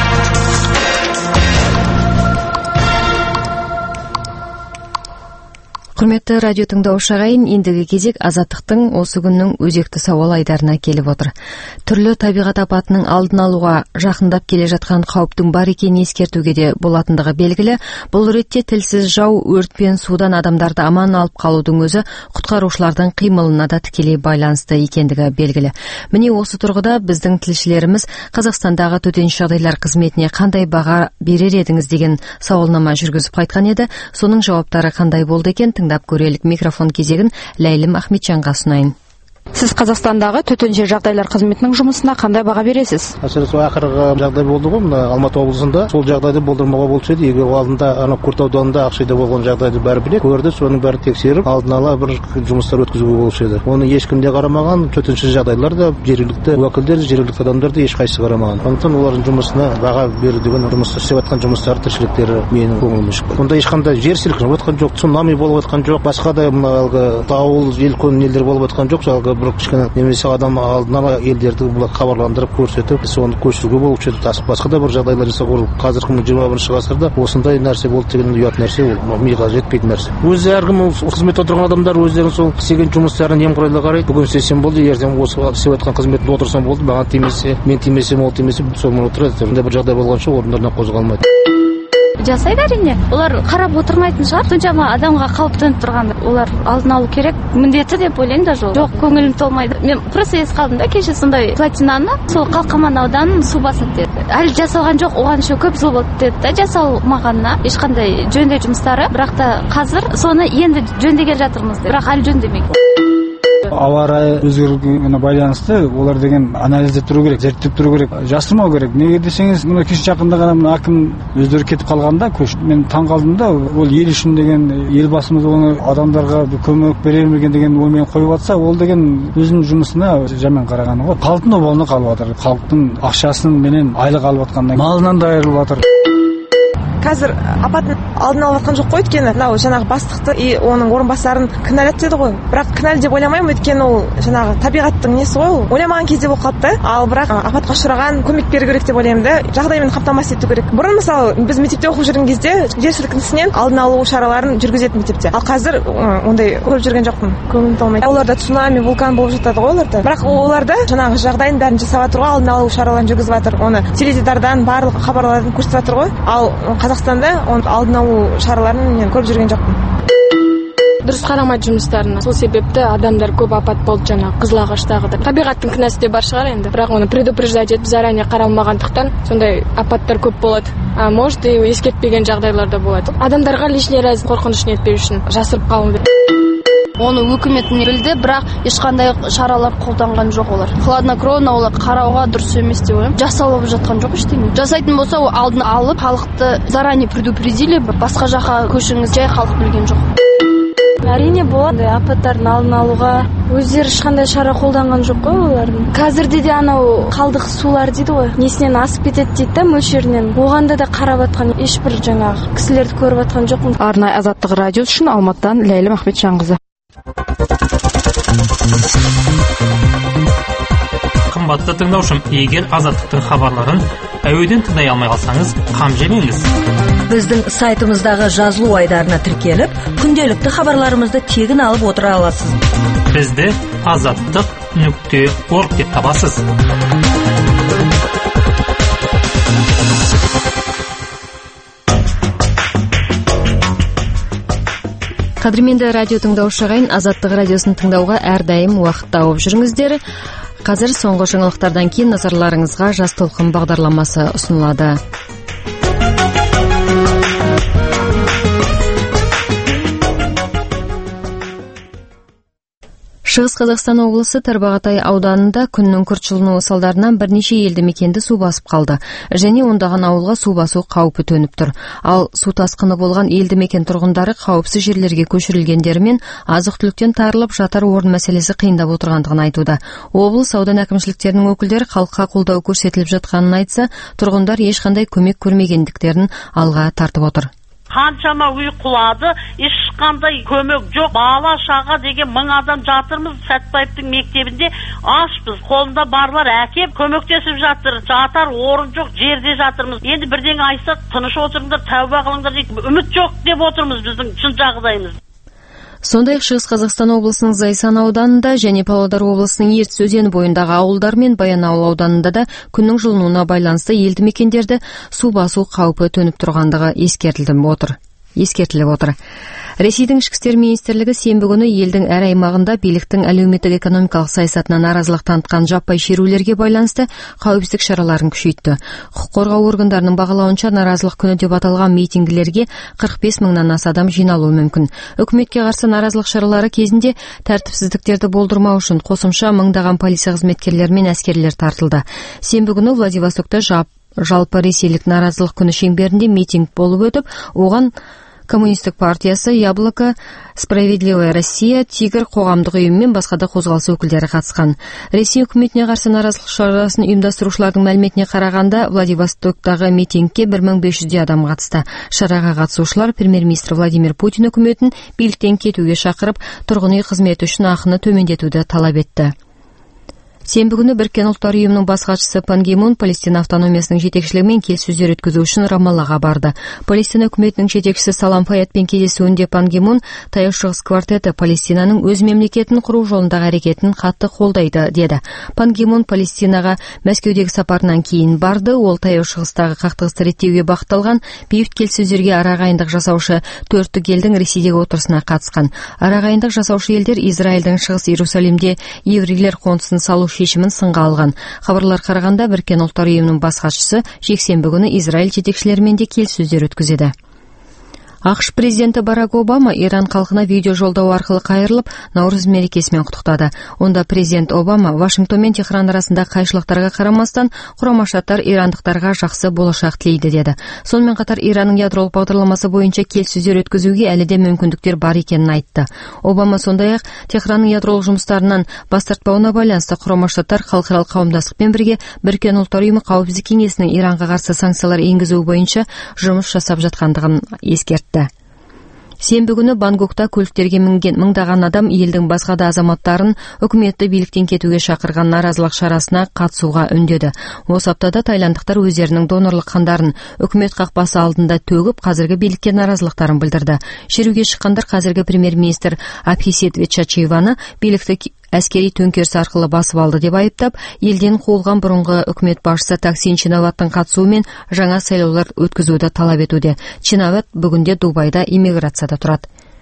Құрметті радио тыңдаушы ағайын, ендігі кезек Азаттықтың осы күннің өзекті сауал айдарына келіп отыр. Түрлі табиғат апатының алдын алуға жақындап келе жатқан қауіптің бар екенін ескертуге де болатындығы белгілі. Бұл ретте тілсіз жау, өрт пен судан адамдарды аман алып қалудың өзі құтқарушылардың қимылына да тікелей байланысты екендігі белгілі. Міне осы тұрғыда біздің тілшілеріміз Қазақстандағы төтенше жағдайлар қызметіне қандай баға берер едіңіз деген сауалнама жүргізіп қайтқан еді. Соның жауаптары қандай болды екен? Тыңдап көрелік. Микрофон кезегін Ләйлім Ахметжанға ұсынайын. Сіз Қазақстандағы төтенше жағдайлар қызметінің жұмысына қандай баға бересіз? Әсіресе ақырғы жағдай болды ғой, мына Алматы облысында. Сол жағдайды болдырмауға болушы еді. Егер алдында ана Құрт ауданында Ақшайда болған жағдайды бәрі біледі, көрді, соның бәрі тексеріп, алдын ала бір жұмыстар өткізуге болушы еді. Оны ешкім де қарамаған, төтенше жағдайлар да, жергілікті уәкілдер, жергілікті адамдар да ешқайсысы қарамаған. Сондықтан олардың жұмысына баға беру деген жұмысты істеп жатқан жұмыстары, тіршіліктері менің көңіліме шықты. Онда ешқандай жер сілкініп жатқан жоқ, цунами болып жатқан жоқ, басқа да дауыл, жел көлін елдер болып жатқан жоқ. Жалпы бір кішкене немесе адам алдын ала елдерді хабарландырып көрсетіп, соны көшіруге болушы еді. Басқа да бір жағдайлар жасауға қазіргі 21 ғасырда осындай нәрсе болды деген ұят нәрсе, ол миға жетпейтін нәрсе. Өзі әркім қызметте отырған адамдар өздерінің сол істеген жұмыстарын немқұрайлы қарайды. Бүгін істесем болды, ертең осы істеп жатқан қызметте отырсам болды, маған тимесе, мен тимесем, ол тимесе, сонымен отырады. Ондай бір жағдай болғанша орындарынан қозғалмайды. Жасайды әрине. Олар қарап отырмайтын шығар. Соншама адамға қауіп төніп тұрғанда олар алдын алу керек. Міндеті деп ойлаймын да жоқ, көңілім толмайды. Мен просто ес қалдым да кеше сондай платинаны сол Қалқаман ауданын су басады деді. Әлі жасалған жоқ, оған еще көп жыл болды деді да, жасалмағанына ешқандай жөндеу жұмыстары. Бірақ та қазір соны енді жөндегелі жатырмыз деп. Бірақ әлі жөндемейді. Ауа райы өзгеруіне байланысты олар деген анализдеп тұру керек, зерттеп тұру керек, жасырмау керек. Неге десеңіз, мына кеше жақында ғана әкім өздері кетіп қалғанда көш. Мен таң қалдым да, ол ел үшін деген, елбасымыз оны адамдарға көмек берер деген оймен қойып жатса, ол деген өзінің жұмысына жаман қарағаны ғой. Халықтың обалына қалып жатыр. Халықтың ақшасын менен айлық алып жатқаннан, малынан да айырылып жатыр. Қазір апатын алдын алып жатқан жоқ қой, өйткені мынау жаңағы бастықты и оның орынбасарын кінәлады деді ғой. Бірақ кінәлі деп ойламаймын, өйткені ол жаңағы табиғаттың несі ғой, ол ойламаған кезде болып қалыпты. Ал бірақ апатқа ұшыраған көмек беру керек деп ойлаймын да, жағдаймен қамтамасыз ету керек. Бұрын мысалы біз мектепте оқып жүрген кезде жер сілкінісінен алдын алу шараларын жүргізетін мектепте. Ал қазір ондай көріп жүрген жоқпын, көңілім толмайды. Оларда цунами, вулкан болып жатады ғой оларда. Бірақ оларда жаңағы жағдайын бәрін жасап жатыр ғой, алдын алу шараларын жүргізіп жатыр. Оны теледидардан барлық хабарларын көрсетіп жатыр ғой. Ал Қазақстанда алдын алу шараларын мен көріп жүрген жоқпын. дұрыс қарамайды жұмыстарына. Сол себепті адамдар көп апат болды жаңағы Қызылағаштағы. Табиғаттың кінәсі де бар шығар енді, бірақ оны предупреждать етіп заранее қаралмағандықтан сондай апаттар көп болады. Может, и ескертпеген жағдайлар да болады. Адамдарға лишний раз қорқынышын етпеу үшін жасырып қалу керек. Оны үкіметіне білді, бірақ ешқандай шаралар қолданған жоқ олар. Хладнокровно олар қарауға дұрыс емес деп ойлаймын. Жасалып жатқан жоқ ештеңе. Жасайтын болса, алдын алып, халықты заранее предупредили, басқа жаққа көшіңіз, жай халық білген жоқ. Әрине болады, апаттардың алдын алуға өздері ешқандай шара қолданған жоқ қой олардың. Қазірде де анау қалдық сулар дейді ғой, несінен асып кетеді дейді да, мөлшерінен. Оғанда да қарап атқан ешбір жаңағы кісілерді көріп атқан жоқпын. Арнайы Азаттық радиосы үшін Алматыдан Ләйлім Ахметжанқызы. Қымбатты тыңдаушым, егер Азаттықтың хабарларын әуеден тыңдай алмай қалсаңыз, қам жемеңіз. Біздің сайтымыздағы жазылу айдарына тіркеліп, күнделікті хабарларымызды тегін алып отыра аласыз. Бізді azаттық.org деп табасыз. Қадірменді радио тыңдаушы ағайын, Азаттық радиосын тыңдауға әрдайым уақыт тауып жүріңіздер. Қазір соңғы жаңалықтардан кейін назарларыңызға Жас толқын бағдарламасы ұсынылады. Шығыс Қазақстан облысы Тарбағатай ауданында күннің күрт жылынуы салдарынан бірнеше елді мекенді су басып қалды, және ондаған ауылға су басу қаупі төніп тұр. Ал су тасқыны болған елді мекен тұрғындары қауіпсіз жерлерге көшірілгендерімен азық-түліктен тарылып жатар орын мәселесі қиындап отырғандығын айтуда. Облыс аудан әкімшіліктерінің өкілдері халыққа қолдау көрсетіліп жатқанын айтса, тұрғындар ешқандай көмек көрмегендіктерін алға тартып отыр. Қаншама үй құлады, ешқандай көмек жоқ. Бала шаға деген 1000 адам жатырмыз. Сәтбаевтың мектебінде ашпыз. Қолында барлар әкеп көмектесіп жатыр. Жатар орын жоқ, жерде жатырмыз. Енді бірдеңе айтса, тыныш отырыңдар, тәуба қылыңдар дейді. Үміт жоқ деп отырмыз біздің шын жағдайымыз. Сондай Шығыс Қазақстан облысының Зайсан ауданында және Павлодар облысының Ертіс өзені бойындағы ауылдар мен Баянауыл ауданында да күннің жылынуына байланысты елді мекендерді су басу қаупі төніп тұрғандығы ескертіліп отыр. Ресейдің ішкі істер министрлігі сенбі күні елдің әр аймағында биліктің әлеуметтік экономикалық саясатына наразылық танытқан жаппай шерулерге байланысты қауіпсіздік шараларын күшейтті. Құқық қорғау органдарының бағалауынша наразылық күні деп аталған митингілерге 45 мыңнан аса адам жиналуы мүмкін. Үкіметке қарсы наразылық шаралары кезінде тәртіпсіздіктерді болдырмау үшін қосымша мыңдаған полиция қызметкерлері мен әскерлер тартылды. Сенбі күні Владивостокта жалпы ресейлік наразылық күні шеңберінде митинг болып өтіп, оған Коммунистік партиясы, Яблоко, Справедливая Россия, Тигр қоғамдық ұйым мен басқа да қозғалыс өкілдері қатысқан. Ресей үкіметіне қарсы наразылық шарасын ұйымдастырушылардың мәліметіне қарағанда, Владивостоктағы митингке 1500 адам қатысты. Шараға қатысушылар премьер-министр Владимир Путин үкіметін биліктен кетуге шақырып, тұрғын үй қызметі үшін ақыны төмендетуді талап етті. Сенбі күні Біріккен ұлттар ұйымының бас хатшысы Пан Ги Мун Палестина автономиясының жетекшілігімен келіссөздер өткізу үшін Рамаллаға барды. Палестина үкіметінің жетекшісі Салам Фаядпен кездесуінде Пан Ги Мун Таяу шығыс квартеті Палестинаның өз мемлекетін құру жолындағы әрекетін қатты қолдайды деді. Пан Ги Мун Палестинаға Мәскеудегі сапарынан кейін барды. Ол Таяу шығыстағы қақтығысты реттеуге бағытталған бейбіт келіссөздерге арағайындық жасаушы 4 елдің Ресейдегі отырысына қатысқан. Арағайындық жасаушы елдер Израильдің шығыс Иерусалимде еврейлер қонысын салу шешімін сынға алған. Хабарлар қарағанда Біріккен ұлттар ұйымының бас хатшысы жексенбі күні Израиль жетекшілерімен де келіссөздер өткізеді. ақш президенті Барак Обама Иран халқына видео жолдау арқылы қайырылып, Наурыз мерекесімен құттықтады. Онда президент Обама Вашингтон мен Техран арасында қайшылықтарға қарамастан Құрама Штаттар ирандықтарға жақсы болашақ тілейді деді. Сонымен қатар Иранның ядролық бағдарламасы бойынша келіссөздер өткізуге әлі де мүмкіндіктер бар екенін айтты. Обама сондай-ақ Техранның ядролық жұмыстарынан бас тартпауына байланысты Құрама Штаттар халықаралық қауымдастықпен бірге Біріккен ұлттар ұйымы қауіпсіздік кеңесінің Иранға қарсы санкциялар енгізу бойынша жұмыс жасап жатқандығын ескертті. Сенбі күні Бангкокта көліктерге мінген мыңдаған адам елдің басқа да азаматтарын үкіметті биліктен кетуге шақырған наразылық шарасына қатысуға үндеді. Осы аптада тайландықтар өздерінің донорлық қандарын үкімет қақпасы алдында төгіп, қазіргі билікке наразылықтарын білдірді. Шеруге шыққандар қазіргі премьер-министр Абхисит Вечачеваны билікті әскери төңкеріс арқылы басып алды деп айыптап, елден қуылған бұрынғы үкімет басшысы Таксин Чинаваттың қатысуымен жаңа сайлаулар өткізуді талап етуде. Чинават бүгінде Дубайда иммиграцияда тұрады.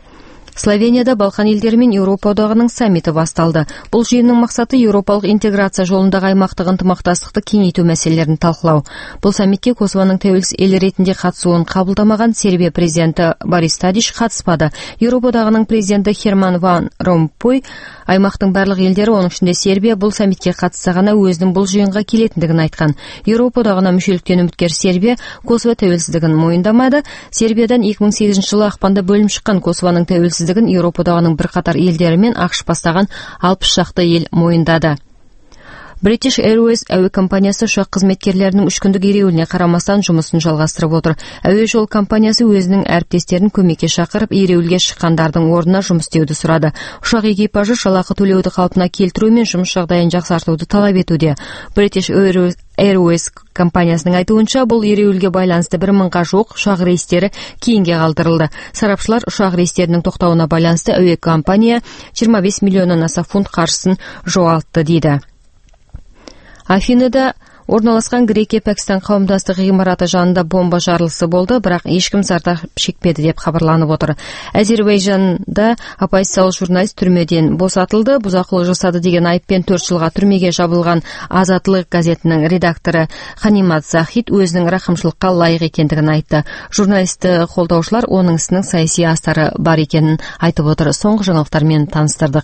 Словенияда Балқан елдері мен Еуропа одағының саммиті басталды. Бұл жиынның мақсаты еуропалық интеграция жолындағы аймақтық ынтымақтастықты кеңейту мәселелерін талқылау. Бұл саммитке Косованың тәуелсіз ел ретінде қатысуын қабылдамаған Сербия президенті Борис Тадич қатыспады. Еуропа одағының президенті Херман ван Ромпой аймақтың барлық елдері, оның ішінде Сербия, бұл саммитке қатысса ғана өзінің бұл жиынға келетіндігін айтқан. Еуропа одағына мүшеліктен үміткер Сербия Косово тәуелсіздігін мойындамады. Сербиядан 2008 жылы ақпанда бөлініп шыққан Косованың тәуелсіздігін Еуропа одағының бірқатар елдері мен ақш бастаған 60 шақты ел мойындады. British Airways әуе компаниясы ұшақ қызметкерлерінің 3 күндік ереуіліне қарамастан жұмысын жалғастырып отыр. Әуе жол компаниясы өзінің әріптестерін көмекке шақырып, ереуілге шыққандардың орнына жұмыс істеуді сұрады. Ұшақ экипажы жалақы төлеуді қалпына келтіру мен жұмыс жағдайын жақсартуды талап етуде. British Airways компаниясының айтуынша, бұл ереуілге байланысты 1000-ға жуық ұшақ рейстері кейінге қалдырылды. Сарапшылар ұшақ рейстерінің тоқтауына байланысты әуе компания 25 миллионнан аса фунт қаржысын жоғалтты дейді. Афинада орналасқан Грекия-Пәкістан қауымдастығы ғимараты жанында бомба жарылысы болды, бірақ ешкім зардап шекпеді деп хабарланып отыр. Әзербайжанда оппозициялық журналист түрмеден босатылды. Бұзақылық жасады деген айыппен 4 жылға түрмеге жабылған Азатлық газетінің редакторы Ханимат Захид өзінің рақымшылыққа лайық екендігін айтты. Журналисті қолдаушылар оның ісінің саяси астары бар екенін айтып отыр. Соңғы жаңалықтармен таныстырдық.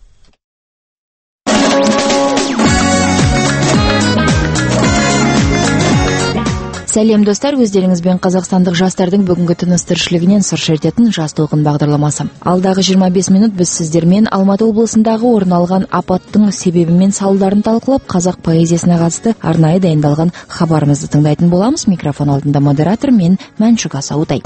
Сәлем достар, өздеріңізбен қазақстандық жастардың бүгінгі тыныс-тіршілігінен сыр шертетін Жас толқын бағдарламасы. Алдағы 25 минут біз сіздермен Алматы облысындағы орын алған апаттың себебі мен салдарын талқылап, қазақ поэзиясына қатысты арнайы дайындалған хабарымызды тыңдайтын боламыз. Микрофон алдында модератор мен Мәншүк Асаутай.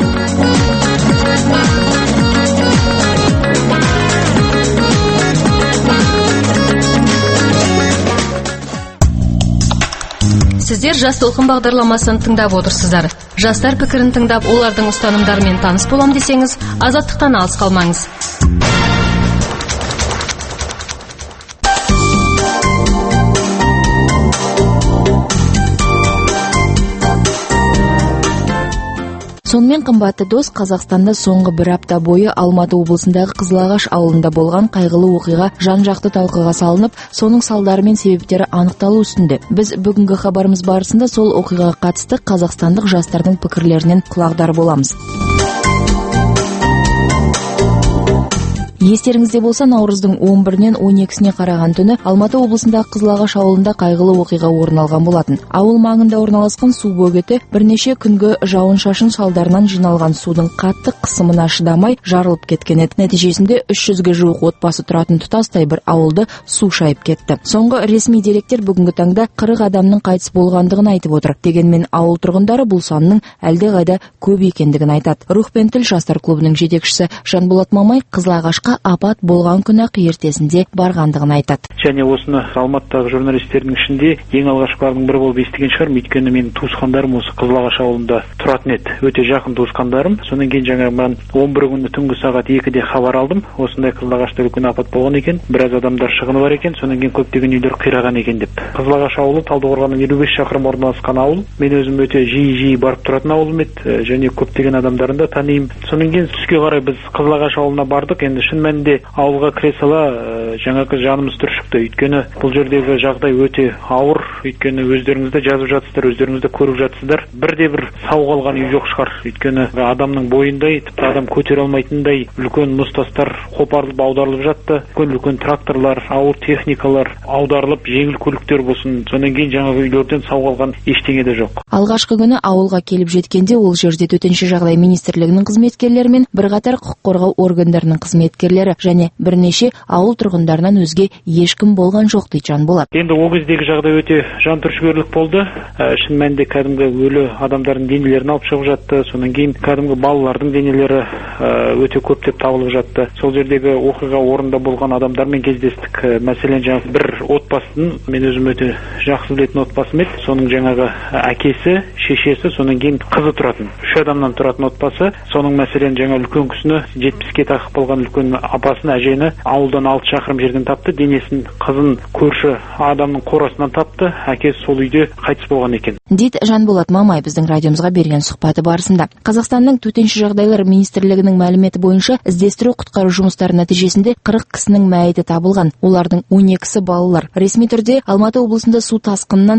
Сіздер Жас толқын бағдарламасын тыңдап отырсыздар. Жастар пікірін тыңдап, олардың ұстанымдарымен таныс болам десеңіз, азаттықтан алыс қалмаңыз. Сонымен қымбатты дос, Қазақстанда соңғы бір апта бойы Алматы облысындағы Қызылағаш ауылында болған қайғылы оқиға жан-жақты талқыға салынып, соның салдары мен себептері анықталу үстінде. Біз бүгінгі хабарымыз барысында сол оқиғаға қатысты қазақстандық жастардың пікірлерінен құлағдар боламыз. Естеріңізде болса, наурыздың 11-нен 12-сіне қараған түні Алматы облысындағы Қызылағаш ауылында қайғылы оқиға орын алған болатын. Ауыл маңында орналасқан су бөгеті бірнеше күнгі жауын-шашын салдарынан жиналған судың қатты қысымына шыдамай жарылып кеткен еді. Нәтижесінде 300-ге жуық отбасы тұратын тұтастай бір ауылды су шайып кетті. Соңғы ресми деректер бүгінгі таңда 40 адамның қайтыс болғандығын айтып отыр. Дегенмен ауыл тұрғындары бұл санның әлдеқайда көп екендігін айтады. Рух пен тіл жастар клубының жетекшісі Жанболат Мамай Қызылағашқа апат болған күні ертесінде барғандығын айтады. Және осыны Алматыдағы журналистердің ішінде ең алғашқылардың бірі болып естіген шығармын. Өйткені менің туысқандарым осы Қызылағаш ауылында тұратын еді. Өте жақын туысқандарым. Содан кейін жаңа мен 11 күні түнгі сағат 2-де хабар алдым. Осындай Қызылағашта үлкен апат болған екен. Біраз адамдар шығыны бар екен. Содан кейін көптеген үйлер қираған екен деп. Қызылағаш ауылы Талдықорғаннан 55 шақырым орналасқан ауыл. Мен өзім өте жиі барып тұратын ауылым еді. Және көптеген адамдарын да танимын. Содан кейін түске қарай біз Қызылағаш ауылына бардық. Енді шын мәнінде ауылға кіре сала жаңағы жанымыз түршікті. Өйткені бұл жердегі жағдай өте ауыр. Өйткені өздеріңіз де жазып жатсыздар, өздеріңіз де көріп жатсыздар. Бірде-бір сау қалған үй жоқ шығар. Өйткені адамның бойындай, тіпті адам көтере алмайтындай үлкен мұз тастар қопарылып аударылып жатты. Үлкен тракторлар, ауыр техникалар аударылып, жеңіл көліктер болсын. Содан кейін жаңағы үйлерден сау қалған ештеңе де жоқ. Алғашқы күні ауылға келіп жеткенде ол жерде төтенше жағдай министрлігінің қызметкерлері мен бірқатар құқық қорғау органдарының қызметкерлері және бірнеше ауыл тұрғындарынан өзге ешкім болған жоқ дейді Жанболат. Енді ол кездегі жағдай өте жан түршігерлік болды. Шын мәнінде кәдімгі өлі адамдардың денелерін алып шығып жатты. Содан кейін кәдімгі балалардың денелері өте көптеп табылып жатты. Сол жердегі оқиға орнында болған адамдармен кездестік. Мәселен, жаңағы бір отбасының, мен өзім өте жақсы білетін отбасым еді. Соның жаңағы әкесі, шешесі, содан кейін қызы тұратын. 3 адамнан тұратын отбасы. Соның мәселен жаңа үлкен кісіні 70-ке тақып болған үлкен апасын, әжені ауылдан 6 шақырым жерден тапты. Денесін, қызын көрші адамның қорасынан тапты. Әкесі сол үйде қайтыс болған екен. дейді Жанболат Мамай біздің радиомызға берген сұхбаты барысында. Қазақстанның төтенше жағдайлар министрлігінің мәліметі бойынша іздестіру құтқару жұмыстары нәтижесінде 40 кісінің мәйіті табылған. Олардың 12-сі балалар. Ресми түрде Алматы облысында су тасқынынан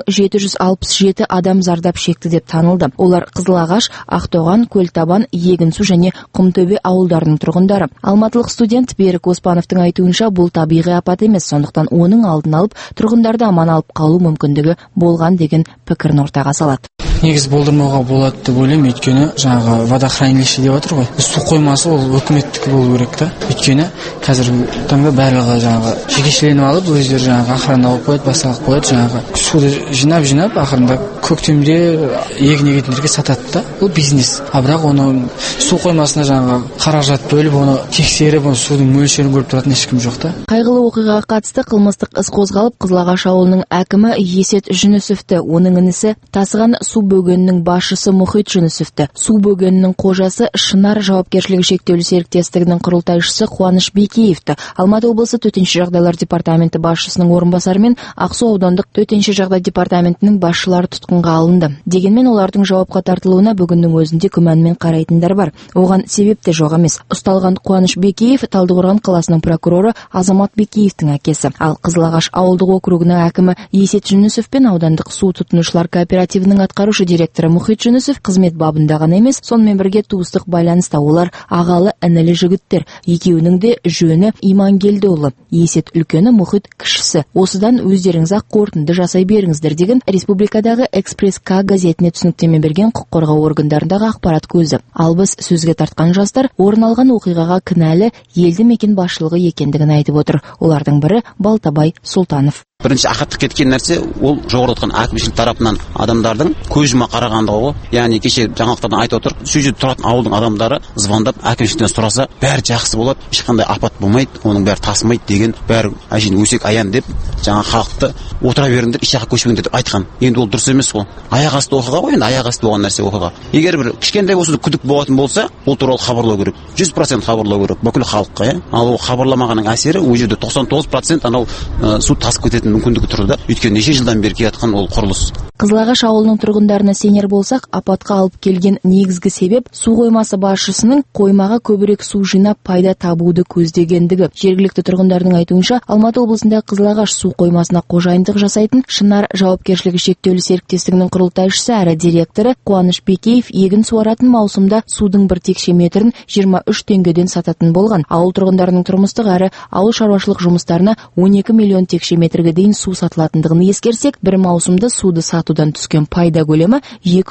3767 адам зардап шекті деп танылды. Олар Қызылағаш, Ақтоған, Көлтабан, Егінсу және Құмтөбе ауылдарының тұрғындары. Алматылық студент Берік Оспановтың айтуынша бұл табиғи апат емес, сондықтан оның алдын алып тұрғындарды аман алып қалу мүмкіндігі болған деген пікірін ортаға салады. Негіз болдырмауға болады деп ойлаймын, өйткені жаңағы водохранилище деп отыр ғой. Су қоймасы ол өкіметтікі болу керек та. Өйткені қазіргі таңда барлығы жаңағы жекешеленіп алып, өздері жаңағы охрана алып қояды, басқалық қояды, жаңағы суды жинап ақырында көктемде егін егетіндерге сатады да. Ол бизнес. Бірақ оны су қоймасына жаңағы қаражат бөліп, оны тексеріп, оны судың мөлшерін көріп тұратын ешкім жоқ та. Қайғылы оқиғаға қатысты қылмыстық іс қозғалып, Қызылағаш ауылының әкімі Есет Жүнісовті, оның інісі Тасыған су бөгенінің басшысы Мұхит Жүнісовті, су бөгенінің қожасы Шынар жауапкершілігі шектеулі серіктестігінің құрылтайшысы Қуаныш Бекеевті, Алматы облысы төтенше жағдайлар департаменті басшысының орынбасары мен Ақсу аудандық төтенше жағдай департаментінің басшылары тұтқынға алынды. Дегенмен олардың жауапқа тартылуына бүгіннің өзінде күмәнмен қарайтындар бар. Оған себеп те жоқ емес. Ұсталған Қуаныш Бекеев Талдықорған қаласының прокуроры Азамат Бекеевтің әкесі. Ал Қызылағаш ауылдық округінің әкімі Есет Жүнісов пен аудандық су тұтынушылар кооперативінің атқарушы директоры Мұхит Жүнісов қызмет бабында ғана емес, сонымен бірге туыстық байланыста. Олар ағалы інілі жігіттер. Екеуінің де жөні Имангелдіұлы. Есет үлкені, Мұхит кішісі. Осыдан өздеріңіз-ақ қорытынды жасай беріңіздер деген республикадағы Экспресс-К газетіне түсініктеме берген құқық қорғау органдарындағы ақпарат көзі. Ал біз сөзге тартқан жастар орын алған оқиғаға кінәлі елді мекен басшылығы екендігін айтып отыр. Олардың бірі Балтабай Сұлтанов. Бірінші ақаттық кеткен нәрсе ол жоғары отқан әкімшілік тарапынан адамдардың көз жұма қарағандығы ғой. Яғни кеше жаңалықтардан айтып отыр, сол жерде тұратын ауылдың адамдары звондап әкімшіліктен сұраса, бәрі жақсы болады, ешқандай апат болмайды, оның бәрі тасымайды деген, бәрі әшейін өсек аян деп жаңа халықты отыра беріңдер, еш жаққа көшпеңдер деп айтқан. Енді ол дұрыс емес қой. Аяқ асты оқиға ғой, енді аяқ асты болған нәрсе оқиға. Егер бір кішкентай болса да күдік болатын болса, бұл туралы хабарлау керек. 100% хабарлау керек бүкіл халыққа, иә. Ал ол хабарламағанның әсері ол жерде 99% анау су тасып кететін мүмкіндігі тұр да. Өйткені неше жылдан бері келе жатқан ол құрылыс. Қызылағаш ауылының тұрғындарына сенер болсақ, апатқа алып келген негізгі себеп су қоймасы басшысының қоймаға көбірек су жинап пайда табуды көздегендігі. Жергілікті тұрғындардың айтуынша, Алматы облысында Қызылағаш су қоймасына қожайындық жасайтын Шынар жауапкершілігі шектеулі серіктестігінің құрылтайшысы әрі директоры Қуаныш Бекеев егін суаратын маусымда судың бір текше метрін 23 теңгеден сататын болған. Ауыл тұрғындарының тұрмыстық әрі ауыл шаруашылық жұмыстарына 12 миллион текше метрге дейін су сатылатындығын ескерсек, бір маусымда суды сатудан түскен пайда көлемі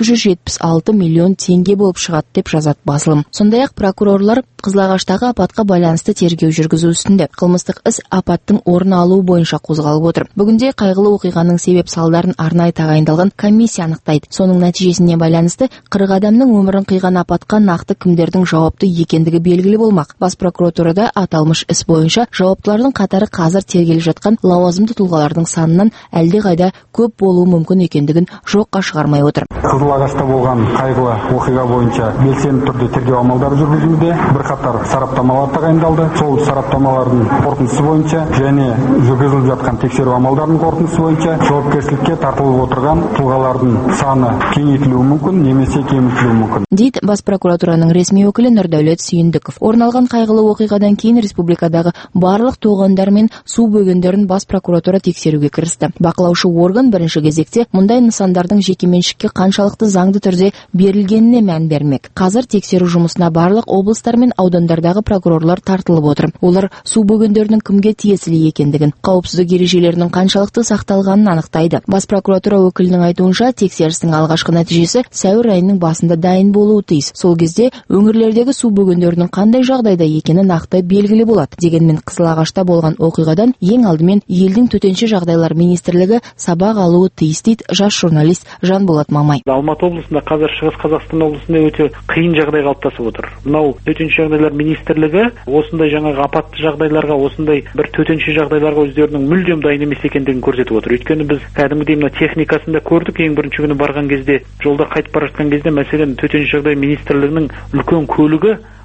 276 миллион теңге болып шығады деп жазады басылым. Сондай-ақ прокурорлар Қызылағаштағы апатқа байланысты тергеу жүргізу үстінде. Қылмыстық іс апаттың орын алуы бойынша қозғалып отыр. Бүгінде қайғылы оқиғаның себеп салдарын арнайы тағайындалған комиссия анықтайды. Соның нәтижесіне байланысты 40 адамның өмірін қиған апатқа нақты кімдердің жауапты екендігі белгілі болмақ. Бас прокуратурада аталмыш іс бойынша жауаптылардың қатары қазір тергеліп жатқан лауазымды тұлғалардың санынан әлдеқайда көп болуы мүмкін екендігін жоққа шығармай отыр. Қызылағашта болған қайғылы оқиға бойынша белсенді түрде тергеу амалдары жүргізілуде. Бірқатар сараптамалар тағайындалды. Сол сараптамалардың қорытындысы бойынша және жүргізіліп жатқан тексеру амалдарының қорытындысы бойынша жауапкершілікке тартылып отырған тұлғалардың саны кеңейтілуі мүмкін, немесе кемітілуі мүмкін, дейді бас прокуратураның ресми өкілі Нұрдәулет Сүйіндіков. Орын алған қайғылы оқиғадан кейін республикадағы барлық тоғандар мен су бөгендерін бас прокуратура тексеруге кірісті. Бақылаушы орган бірінші кезекте мұндай нысандардың жекеменшікке қаншалықты заңды түрде берілгеніне мән бермек. Қазір тексеру жұмысына барлық облыстар мен аудандардағы прокурорлар тартылып отыр. Олар су бөгендерінің кімге тиесілі екендігін, қауіпсіздік ережелерінің қаншалықты сақталғанын анықтайды. Бас прокуратура өкілінің айтуынша, тексерістің алғашқы нәтижесі сәуір айының басында дайын болуы тиіс. Сол кезде өңірлердегі су бөгендерінің қандай жағдайда екені нақты белгілі болады. Дегенмен Қызылағашта болған оқиғадан ең алдымен елдің төтенше жағдайлар министрлігі сабақ алуы тиіс дейді жас журналист Жанболат Мамай. Алматы облысында қазір Шығыс Қазақстан облысында өте қиын жағдай қалыптасып отыр. Мынау төтенше жағдайлар министрлігі осындай жаңағы апатты жағдайларға, осындай бір төтенше жағдайларға өздерінің мүлдем дайын емес екендігін көрсетіп отыр. Өйткені біз кәдімгідей мына техникасында көрдік, ең бірінші күні барған кезде, жолда қайтып бара жатқан кезде, мәселен төтенше жағдай министрлігінің үлкен көлігі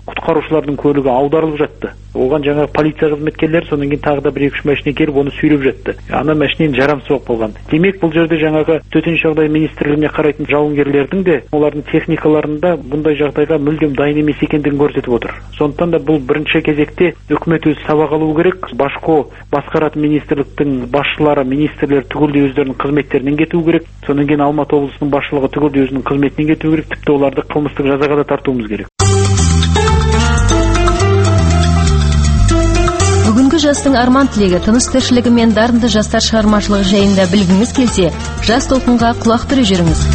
құтқарушылардың көлігі аударылып жатты. Оған жаңағы полиция қызметкерлері содан кейін тағы да 1-2 машина келіп оны сүйреп жатты. Ана машинені жарамсыз болып қалған. Демек бұл жерде жаңағы төтенше жағдай министрлігіне қарайтын жауынгерлердің де олардың техникаларында бұндай жағдайға мүлдем дайын емес екендігін көрсетіп отыр. Сондықтан да бұл бірінші кезекте үкімет өзі сабақ алу керек. Башко басқаратын министрліктің басшылары, министрлер түгелдей өздерінің қызметтерінен кету керек. Содан кейін Алматы облысының басшылығы түгелдей өзінің қызметінен кету керек. Тіпті оларды қылмыстық жазаға да тартуымыз керек. Бүгінгі жастың арман тілегі, тыныс тіршілігі мен дарынды жастар шығармашылығы жайында білгіңіз келсе, Жас толқынға құлақ түріп жүріңіз.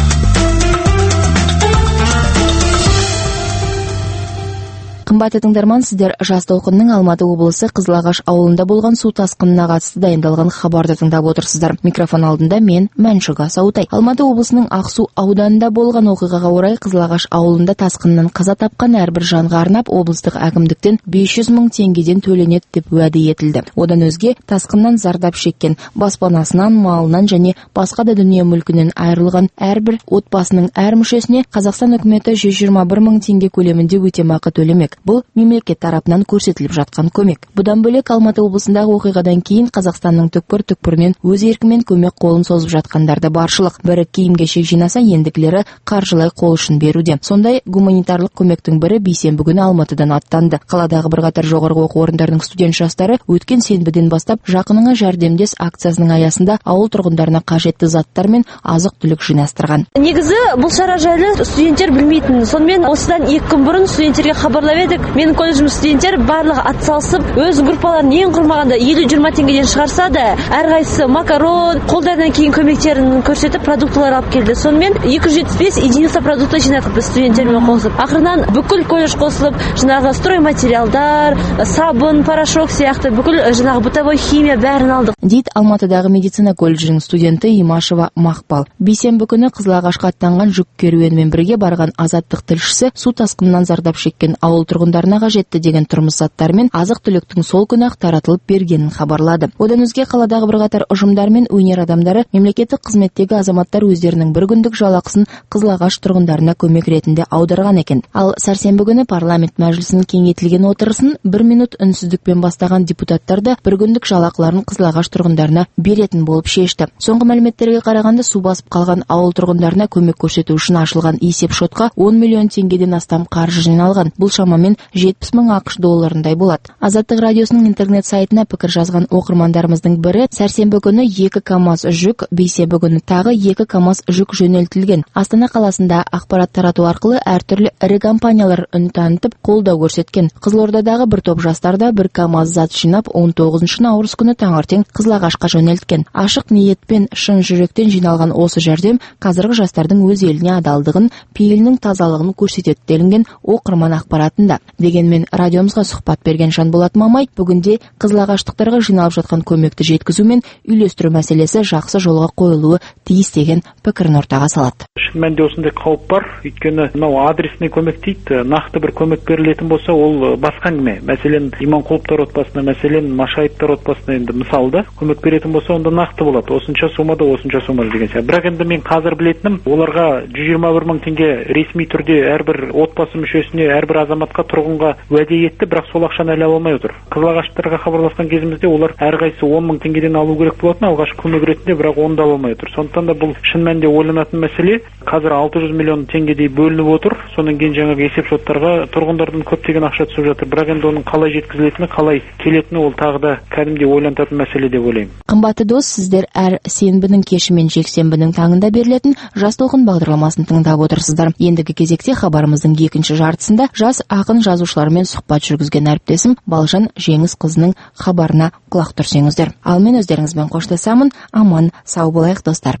Қымбатты тыңдарман, сіздер Жас толқынның Алматы облысы Қызылағаш ауылында болған су тасқынына қатысты дайындалған хабарды тыңдап отырсыздар. Микрофон алдында мен Мәншүк Асаутай. Алматы облысының Ақсу ауданында болған оқиғаға орай Қызылағаш ауылында тасқыннан қаза тапқан әрбір жанға арнап облыстық әкімдіктен 500 мың теңгеден төленеді деп уәде етілді. Одан өзге тасқыннан зардап шеккен, баспанасынан, малынан және басқа да дүние мүлкінен айырылған әрбір отбасының әр мүшесіне Қазақстан үкіметі 121 мың теңге көлемінде өтемақы төлемек. Бұл мемлекет тарапынан көрсетіліп жатқан көмек. Бұдан бөлек Алматы облысындағы оқиғадан кейін Қазақстанның түкпір-түкпірінен өз еркімен көмек қолын созып жатқандарды баршылық. Бірі киім-кешек жинаса, ендігілері қаржылай қол ұшын беруде. Сондай гуманитарлық көмектің бірі бейсенбі күні Алматыдан аттанды. Қаладағы бірқатар жоғарғы оқу орындарының студент жастары өткен сенбіден бастап жақыныңа жәрдемдес акциясының аясында ауыл тұрғындарына қажетті заттар мен азық-түлік жинастырған. Негізі бұл шара жайлы студенттер білмейтін. Сонымен осыдан 2 күн бұрын студенттерге хабарлап едік. Менің колледжім студенттер барлығы атсалысып, өз группаларын ең құрмағанда 50-20 теңгеден шығарса да, әрқайсысы макарон, қолдарынан кейін көмектерін көрсетіп, продуктылар алып келді. Сонымен 275 единица продукты жинадық біз студенттермен қосылып. Ақырынан бүкіл колледж қосылып, жаңағы стройматериалдар, сабын, порошок сияқты бүкіл жаңағы бытовой химия бәрін алдық. Дейді Алматыдағы медицина колледжінің студенті Имашева Мақпал. Бейсенбі күні Қызылағашқа аттанған жүк керуенімен бірге барған Азаттық тілшісі су тасқынынан зардап шеккен ауыл тұрғындарына қажетті деген тұрмыс заттары мен азық-түліктің сол күні-ақ таратылып бергенін хабарлады. Одан өзге қаладағы бірқатар ұжымдар мен өнер адамдары, мемлекеттік қызметтегі азаматтар өздерінің бір күндік жалақысын Қызылағаш тұрғындарына көмек ретінде аударған екен. Ал сәрсенбі күні парламент мәжілісінің кеңейтілген отырысын 1 минут үнсіздікпен бастаған депутаттар да бір күндік жалақыларын Қызылағаш тұрғындарына беретін болып шешті. Соңғы мәліметтерге қарағанда су басып қалған ауыл тұрғындарына көмек көрсету үшін ашылған есеп шотқа 10 миллион теңгеден астам қаржы жиналған. Бұл шамамен 70 мың ақш долларындай болады. Азаттық радиосының интернет сайтына пікір жазған оқырмандарымыздың бірі сәрсенбі күні 2 КАМАЗ жүк, бейсенбі күні тағы 2 КАМАЗ жүк жөнелтілген. Астана қаласында ақпарат тарату арқылы әртүрлі ірі компаниялар үн танытып қолдау көрсеткен. Қызылордадағы бір топ жастарда 1 КАМАЗ зат жинап 19 наурыз күні таңертең Қызылағашқа жөнелткен. Ашық ниетпен, шын жүректен жиналған осы жәрдем қазіргі жастардың өз еліне адалдығын, пейілінің тазалығын көрсетеді делінген оқырман ақпаратында. Дегенмен радиомызға сұхбат берген Жанболат Мамай бүгінде Қызылағаштықтарға жиналып жатқан көмекті жеткізу мен үйлестіру мәселесі жақсы жолға қойылуы тиіс деген пікірін ортаға салады. Шын мәнінде осындай қауіп бар. Өйткені мынау адресный көмек дейді. Нақты бір көмек берілетін болса, ол басқа әңгіме. Мәселен, Иманқұловтар отбасына, мәселен, Машаевтар отбасына енді мысалда көмек беретін болса, онда нақты болады. Осынша сомада, осынша сомада деген сияқты. Бірақ енді мен қазір білетінім, оларға 121 мың теңге ресми түрде әрбір отбасы мүшесіне, әрбір азаматқа, тұрғынға уәде етті, бірақ сол ақшаны әлі ала алмай отыр. Қызылағаштарға хабарласқан кезімізде олар әрқайсысы 10 мың теңгеден алу керек болатын, алғашқы көмек ретінде, бірақ оны да ала алмай отыр. Сондықтан да бұл шын мәнінде ойланатын мәселе. Қазір 600 миллион теңгедей бөлініп отыр. Сонан кейін жаңағы есеп шоттарға тұрғындардан көптеген ақша түсіп жатыр. Бірақ енді оның қалай жеткізілетіні, қалай келетіні ол тағы да кәдімгідей ойлантатын мәселе деп ойлаймын. Қымбатты дос, сіздер әр сенбінің кеші мен жексенбінің таңында берілетін Жас толқын бағдарламасын тыңдап отырсыздар. Ендігі кезекте хабарымыздың екінші жартысында жас ақын жазушылармен сұхбат жүргізген әріптесім Балжан Жеңіс қызының хабарына құлақ түрсеңіздер. Ал мен өздеріңізбен қоштасамын. Аман, сау болайық достар.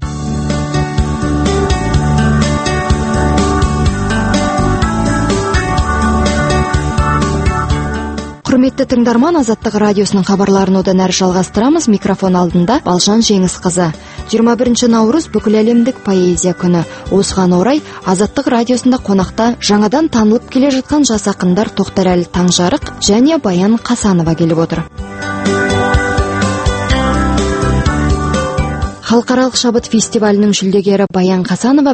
Құрметті тыңдарман, Азаттық радиосының хабарларын одан әрі жалғастырамыз. Микрофон алдында Балжан Жеңіс қызы. 21 наурыз бүкіл әлемдік поэзия күні. Осыған орай Азаттық радиосында қонақта жаңадан танылып келе жатқан жас ақындар Тоқтарәлі Таңжарық және Баян Қасанова келіп отыр. Халықаралық шабыт фестивалінің жүлдегері Баян Қасанова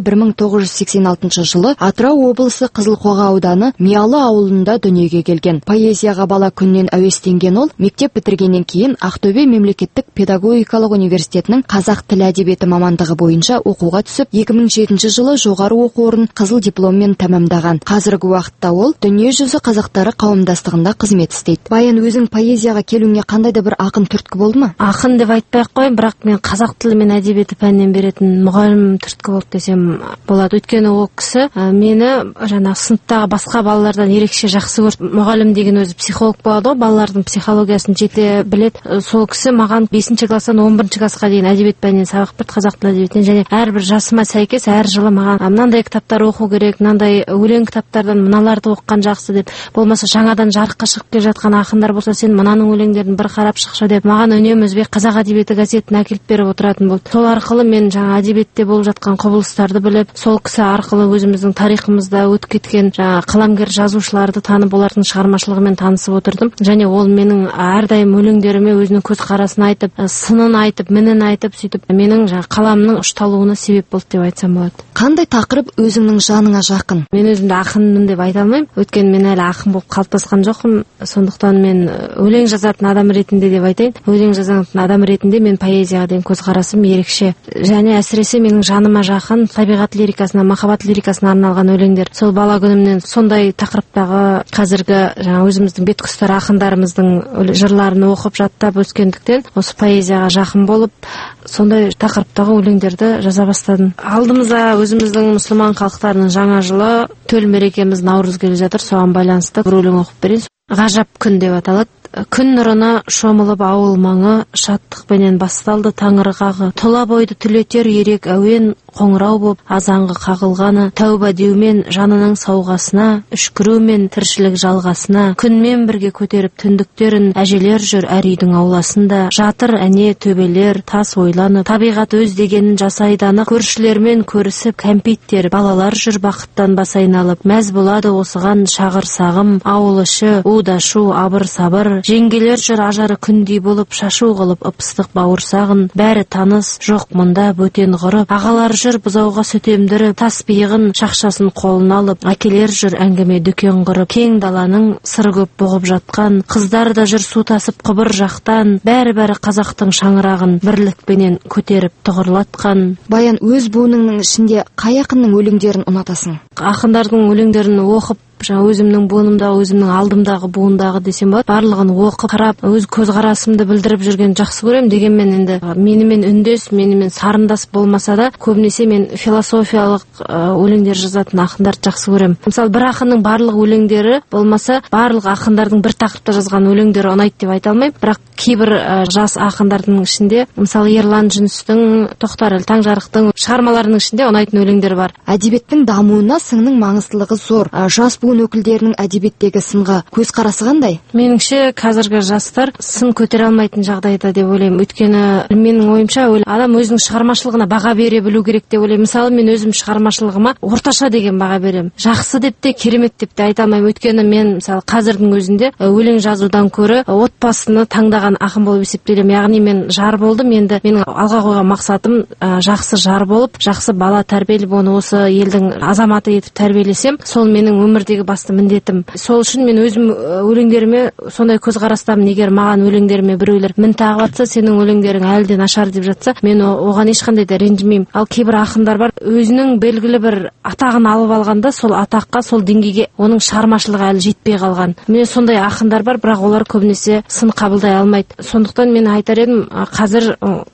1986 жылы Атырау облысы Қызылқоға ауданы Миялы ауылында дүниеге келген. Поэзияға бала күннен әуестенген ол, мектеп бітіргеннен кейін Ақтөбе мемлекеттік педагогикалық университетінің қазақ тілі әдебиеті мамандығы бойынша оқуға түсіп, 2007 жылы жоғары оқу орнын қызыл дипломмен тәмамдаған. Қазіргі уақытта ол дүниежүзі қазақтары қауымдастығында қызмет істейді. Баян, өзің поэзияға келуіңе қандай да бір ақын түрткі болды ма? Ақын деп айтпай-ақ қояйын, бірақ мен қазақ тілі мен әдебиеті пәнінен беретін мұғалім түрткі болды десем болады. Өйткені ол кісі мені сыныптағы басқа балалардан ерекше жақсы көрді. Мұғалім деген өзі психолог болады ғой, балалардың психологиясын жете біледі. Сол кісі маған 5-ші класстан 11-ші классқа дейін әдебиет пәнінен сабақ берді, қазақ тілі әдебиетінен, және әрбір жасыма сәйкес әр жылы маған мынандай кітаптар оқу керек, мынандай өлең кітаптардан мыналарды оқыған жақсы деп, болмаса жаңадан жарыққа шығып келе жатқан ақындар болса сен мынаның өлеңдерін бір қарап шықшы деп, маған үнемі өзбек қазақ әдебиеті газетін әкеліп беріп отыратын болды. Сол арқылы мен әдебиетте болып жатқан құбылыстарды біліп, сол кісі арқылы өзіміздің тарихымызда өтіп кеткен қаламгер жазушыларды танып, олардың шығармашылығымен танысып отырдым. Және ол менің әрдайым өлеңдеріме өзінің көзқарасын айтып, сынын айтып, мінін айтып, сөйтіп менің қаламның ұшталуына себеп болды деп айтсам болады. Қандай тақырып өзіңнің жаныңа жақын? Мен өзімді ақынмын деп айта алмаймын, өйткені мен әлі ақын болып қалыптасқан жоқпын. Сондықтан мен өлең жазатын адам ретінде деп айтайын. Өлең жазатын адам ретінде мен поэзияға деген көзқарасым ерекше. Және әсіресе менің жаныма жақын табиғат лирикасына, махаббат лирикасына арналған өлеңдер. Сол бала күнімнен сондай тақырыптағы қазіргі өзіміздің беткүстар ақындарымыздың жырларын оқып жаттап өскендіктен осы поэзияға жақын болып, сондай тақырыптағы өлеңдерді жаза бастадым. Алдымызда өзіміздің мұсылман халықтарының жаңа жылы, төл мерекеміз Наурыз келе жатыр. Соған байланысты бір өлең оқып берейін. Ғажап күн деп аталады. Күн нұрына шомылып ауыл маңы, шаттықпенен басталды таңырқағы. Тұла бойды түлетер ерек әуен, қоңырау боп азанғы қағылғаны. Тәуба деумен жанының сауғасына, үшкірумен тіршілік жалғасына. Күнмен бірге көтеріп түндіктерін, әжелер жүр әр үйдің ауласында. Жатыр әне төбелер, тас ойланып, табиғат өз дегенін жасайданы. Көршілермен көрісіп кәмпиттер, балалар жүр бақыттан басайналып. Мәз болады осыған шағыр сағым, ауыл іші удашу абыр сабыр. Жеңгелер жүр ажары күндей болып, шашу қылып ып-ыстық бауырсағын. Бәрі таныс, жоқ мұнда бөтен ғұрып. Ағалар жүр бұзауға сүтемдіріп, тас биығын шақшасын қолына алып. Әкелер жүр әңгіме дүкен құрып. Кең даланың сыры көп бұғып жатқан. Қыздар да жүр су тасып құбыр жақтан. Бәрі қазақтың шаңырағын бірлікпенен көтеріп тұғырлатқан. Баян, өз буыныңның ішінде қай ақынның өлеңдерін ұнатасың? Ақындардың өлеңдерін оқып, өзімнің буынымдағы, өзімнің алдымдағы буындағы десем болады, барлығын оқып, қарап, өз көзқарасымды білдіріп жүрген жақсы көремін. Дегенмен енді менімен үндес, менімен сарындас болмаса да, көбінесе мен философиялық өлеңдер жазатын ақындарды жақсы көремін. Мысалы, бір ақынның барлық өлеңдері болмаса, барлық ақындардың бір тақырыпта жазған өлеңдері ұнайды деп айта алмаймын. Бірақ кейбір жас ақындардың ішінде, мысалы Ерлан Жүністің, Тоқтарәлі Таңжарықтың шығармаларының ішінде ұнайтын өлеңдер бар. Әдебиеттің дамуына сіңнің маңыздылығы зор. Жас буын өкілдерінің әдебиеттегі сынға көзқарасы қандай? Меніңше қазіргі жастар сын көтере алмайтын жағдайда деп ойлаймын. Өйткені менің ойымша адам өзінің шығармашылығына баға бере білу керек деп ойлаймын. Мысалы, мен өзім шығармашылығыма орташа деген баға беремін. Жақсы деп те, керемет деп те айта алмаймын. Өйткені мен мысалы қазірдің өзінде өлең жазудан көрі отбасыны таңдаған ақын болып есептелемін. Яғни мен жар болдым. Енді менің алға қойған мақсатым жақсы жар болып, жақсы бала тәрбиелеп, оны осы елдің азаматы етіп тәрбиелесем, сол менің өмірдегі басты міндетім. Сол үшін мен өзім өлеңдеріме сондай көзқарастамын. Егер маған өлеңдеріме біреулер мін тағып жатса, сенің өлеңдерің әлі де нашар деп жатса, мен оған ешқандай да ренжімеймін. Ал кейбір ақындар бар, өзінің белгілі бір атағын алып алғанда, сол атаққа, сол деңгейге оның шығармашылығы әлі жетпей қалған. Мен сондай ақындар бар, бірақ олар көбінесе сын қабылдай алмайды. Сондықтан мен айтар едім, қазір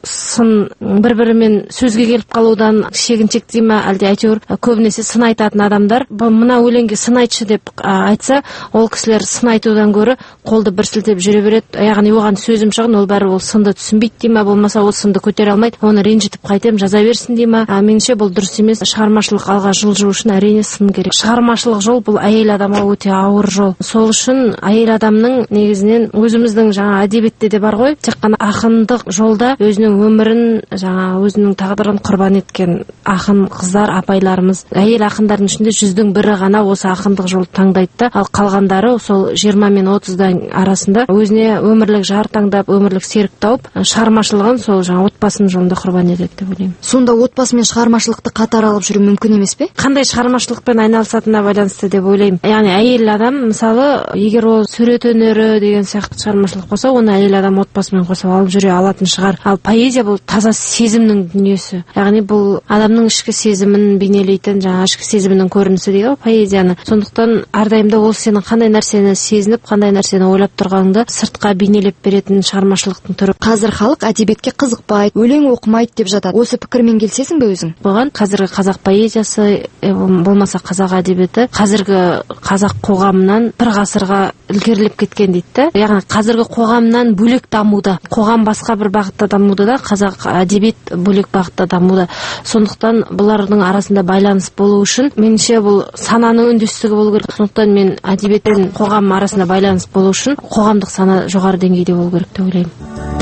сын бір-бірімен сөзге келіп қалудан шегіншектей ме, әлде әйтеуір көбінесе сын айтатын адамдар, мына өлеңге сын айтшы деп айтса, ол кісілер сын айтудан гөрі қолды бір сілтеп жүре береді. Яғни оған сөзім шығын, ол бәрі ол сынды түсінбейді дей ме, болмаса ол сынды көтере алмайды, оны ренжітіп қайтем, жаза берсін дей ме. Меніңше бұл дұрыс емес. Шығармашылық алға жылжу үшін әрине сын керек. Шығармашылық жол бұл әйел адамға өте ауыр жол. Сол үшін әйел адамның негізінен өзіміздің әдебиетте де бар ғой, тек қана ақындық жолда өзінің өмірін, өзінің тағдырын құрбан еткен ақын қыздар, апайларымыз. Әйел ақындардың ішінде 100-дің бірі ғана осы ақындық шығармашылық жолды таңдайды да, ал қалғандары сол 20 мен 30 арасында өзіне өмірлік жар таңдап, өмірлік серік тауып, шығармашылығын сол жаңа отбасының жолында құрбан етеді деп ойлаймын. Сонда отбасы мен шығармашылықты қатар алып жүру мүмкін емес пе? Қандай шығармашылықпен айналысатынына байланысты деп ойлаймын. Яғни әйел адам, мысалы, егер ол сурет өнері деген сияқты шығармашылық болса, оны әйел адам отбасымен қоса алып жүре алатын шығар. Ал поэзия бұл таза сезімнің дүниесі. Яғни бұл адамның ішкі сезімін бейнелейтін, жаңа ішкі сезімінің көрінісі дейді поэзияны. Сондықтан әрдайымда ол сенің қандай нәрсені сезініп, қандай нәрсені ойлап тұрғаныңды сыртқа бейнелеп беретін шығармашылықтың түрі. Қазір халық әдебиетке қызықпайды, өлең оқымайды деп жатады. Осы пікірмен келісесің бе өзің? Бұған қазіргі қазақ поэзиясы, болмаса қазақ әдебиеті қазіргі қазақ қоғамынан бір ғасырға ілгерілеп кеткен дейді. Яғни қазіргі қоғамнан бөлек дамуда. Қоғам басқа бір бағытта дамуда да, қазақ әдебиет бөлек бағытта дамуда. Сондықтан бұлардың арасында байланыс болу үшін, меніңше бұл сананың үндестігі болу керек. Сондықтан мен әдебиет пен қоғам арасында байланыс болу үшін қоғамдық сана жоғары деңгейде болу керек деп ойлаймын.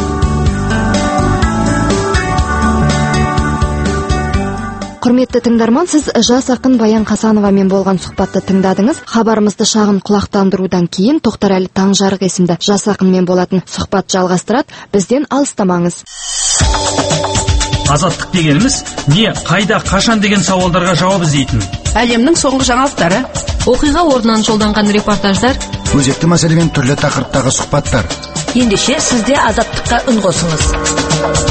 Құрметті тыңдарман, сіз жас ақын Баян Қасановамен болған сұхбатты тыңдадыңыз. Хабарымызды шағын құлақтандырудан кейін Тоқтарәлі Таңжарық есімді жас ақынмен болатын сұхбат жалғастырады. Бізден алыстамаңыз. Азаттық дегеніміз не, қайда, қашан деген сауалдарға жауап іздейтін. Әлемнің соңғы жаңалықтары, оқиға орнынан жолданған репортаждар, өзекті мәселемен түрлі тақырыптағы сұхбаттар. Ендеше сізде азаттыққа үн қосыңыз.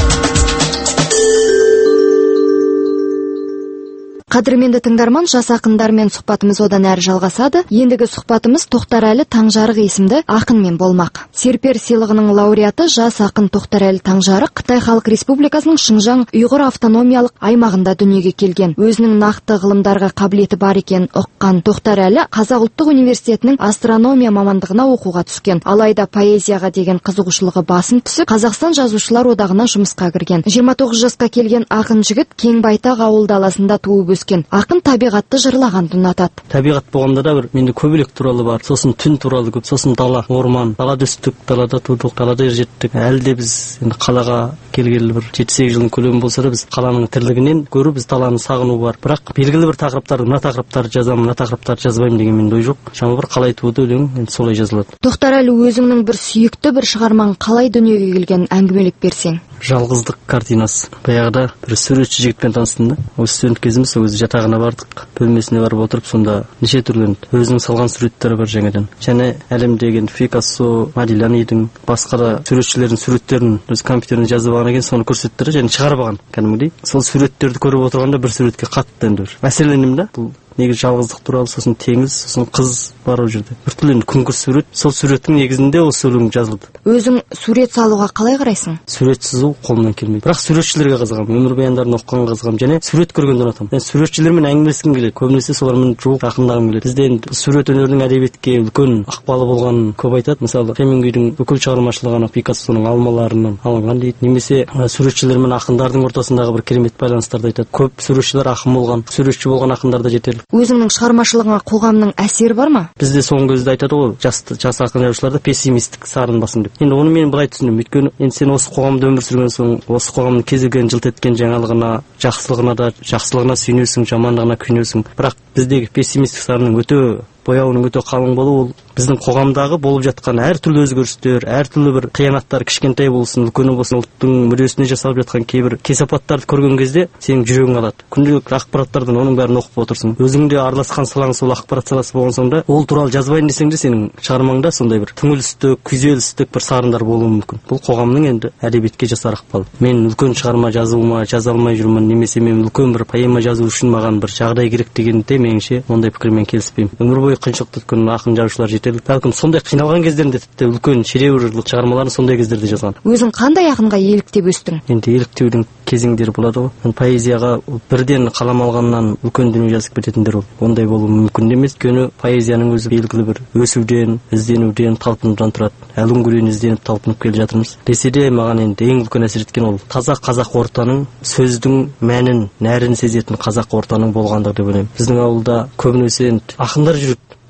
Қадірменді тыңдарман, жас ақындармен сұхбатымыз одан әрі жалғасады. Ендігі сұхбатымыз Тоқтарәлі Таңжарық есімді ақынмен болмақ. Серпер сыйлығының лауреаты жас ақын Тоқтарәлі Таңжарық Қытай Халық Республикасының Шыңжаң ұйғыр автономиялық аймағында дүниеге келген. Өзінің нақты ғылымдарға қабілеті бар екенін ұққан Тоқтарәлі Қазақ ұлттық университетінің астрономия мамандығына оқуға түскен. Алайда поэзияға деген қызығушылығы басым түсіп, Қазақстан жазушылар одағына жұмысқа кірген. 29 жасқа келген ақын жігіт Кеңбайтақ ауыл даласында туып өскен. Ақын табиғатты жырлағанды ұнатады. Табиғат болғанда да бір менде көбелек туралы бар, сосын түн туралы көп, сосын дала, орман, далада өстік, далада тудық, далада жеттік. Әлі де біз енді қалаға келгелі бір 7-8 жылдың көлемі болса да, біз қаланың тірлігінен көру, біз даланы сағыну бар. Бірақ белгілі бір тақырыптарды, мына тақырыптарды жазамын, мына тақырыптарды жазбаймын деген менде ой жоқ. Жаңа бір қалай туды өлең, енді солай жазылады. Тоқтарәлі, өзіңнің бір сүйікті бір шығармаң қалай дүниеге келгенін әңгімелеп берсең? Жалғыздық картинасы. Баяғыда бір суретші жігітпен таныстым да. Осы студент кезіміз өзі жатағына бардық. Бөлмесіне барып отырып, сонда неше түрлі өзінің салған суреттері бар жаңадан. Және әлемдегі Пикассо, Модильянидің, басқа да суретшілердің суреттерін өз компьютеріне жазып алған екен, соны көрсеттірді және шығарып алған. Кәдімгідей. Сол суреттерді көріп отырғанда бір суретке қатты енді мәселелендім да. Бұл негізі жалғыздық туралы, сосын теңіз, сосын қыз бар ол жерде. Біртүрлі күңгірт сурет. Сол суреттің негізінде осы өлең жазылды. Өзің сурет салуға қалай қарайсың? Сурет сызу қолымнан келмейді. Бірақ суретшілерге қызығамын, өмір баяндарын оқығанға қызығамын, және сурет көргенді ұнатамын. Мен суретшілермен әңгімелескім келеді. Көбінесе солармен жуық жақындағым келеді. Бізде енді сурет өнерінің әдебиетке үлкен ықпалы болғанын көп айтады. Мысалы, Хемингуейдің бүкіл шығармашылығы Пикассоның алмаларынан алынған дейді. Немесе суретшілер мен ақындардың ортасындағы бір керемет байланыстарды айтады. Көп суретшілер ақын болған, суретші болған ақындар да жетерлік. Өзіңнің шығармашылығыңа қоғамның әсері бар ма? Бізде соңғы кезде айтады ғой, жас ақын жазушыларда пессимистік сарын басым деп. Енді оны мен былай түсіндім. Өйткені енді сен осы қоғамда өмір сүрген соң, осы қоғамның кез келген жылт еткен жаңалығына, жақсылығына сүйінесің, жамандығына күйінесің. Бірақ біздегі пессимистік сарынның өте бояуының өте қалың болуы, ол біздің қоғамдағы болып жатқан әртүрлі өзгерістер, әртүрлі бір қиянаттар, кішкентай болсын, үлкені болсын, ұлттың мүддесіне жасалып жатқан кейбір кесапаттарды көрген кезде сенің жүрегің қалады. Күнделікті ақпараттардан оның бәрін оқып отырсың. Өзіңде араласқан салаң сол ақпарат саласы болған соң да, ол туралы жазбайын десең де сенің шығармаңда сондай бір түңілістік, күйзелістік бір сарындар болуы мүмкін. Бұл қоғамның енді әдебиетке жасар ықпалы. Мен үлкен шығарма жазуыма жаза алмай жүрмін, немесе мен үлкен бір поэма жазу үшін маған бір жағдай керек дегенде меніңше ондай пікірмен келіспеймін. Өмір бойы қиыншылық өткен ақын жазушылар жетерлік. Бәлкім сондай қиналған кездерінде тіпті үлкен шедеврлік шығармаларын сондай кездерде жазған. Өзің қандай ақынға еліктеп өстің? Енді еліктеудің кезеңдері болады ғой. Мен поэзияға бірден қалам алғаннан үлкен дүние жазып кететіндер ол. Ондай болуы мүмкін емес. Өйткені поэзияның өзі белгілі бір өсуден, ізденуден, талпынудан тұрады. Әлі күнге дейін ізденіп талпынып келе жатырмыз. Десе де маған енді ең үлкен әсер еткен ол таза қазақ ортаның, сөздің мәнін, нәрін сезетін қазақ ортаның болғандығы деп ойлаймын. Біздің ауылда көбінесе ақындар жүреді.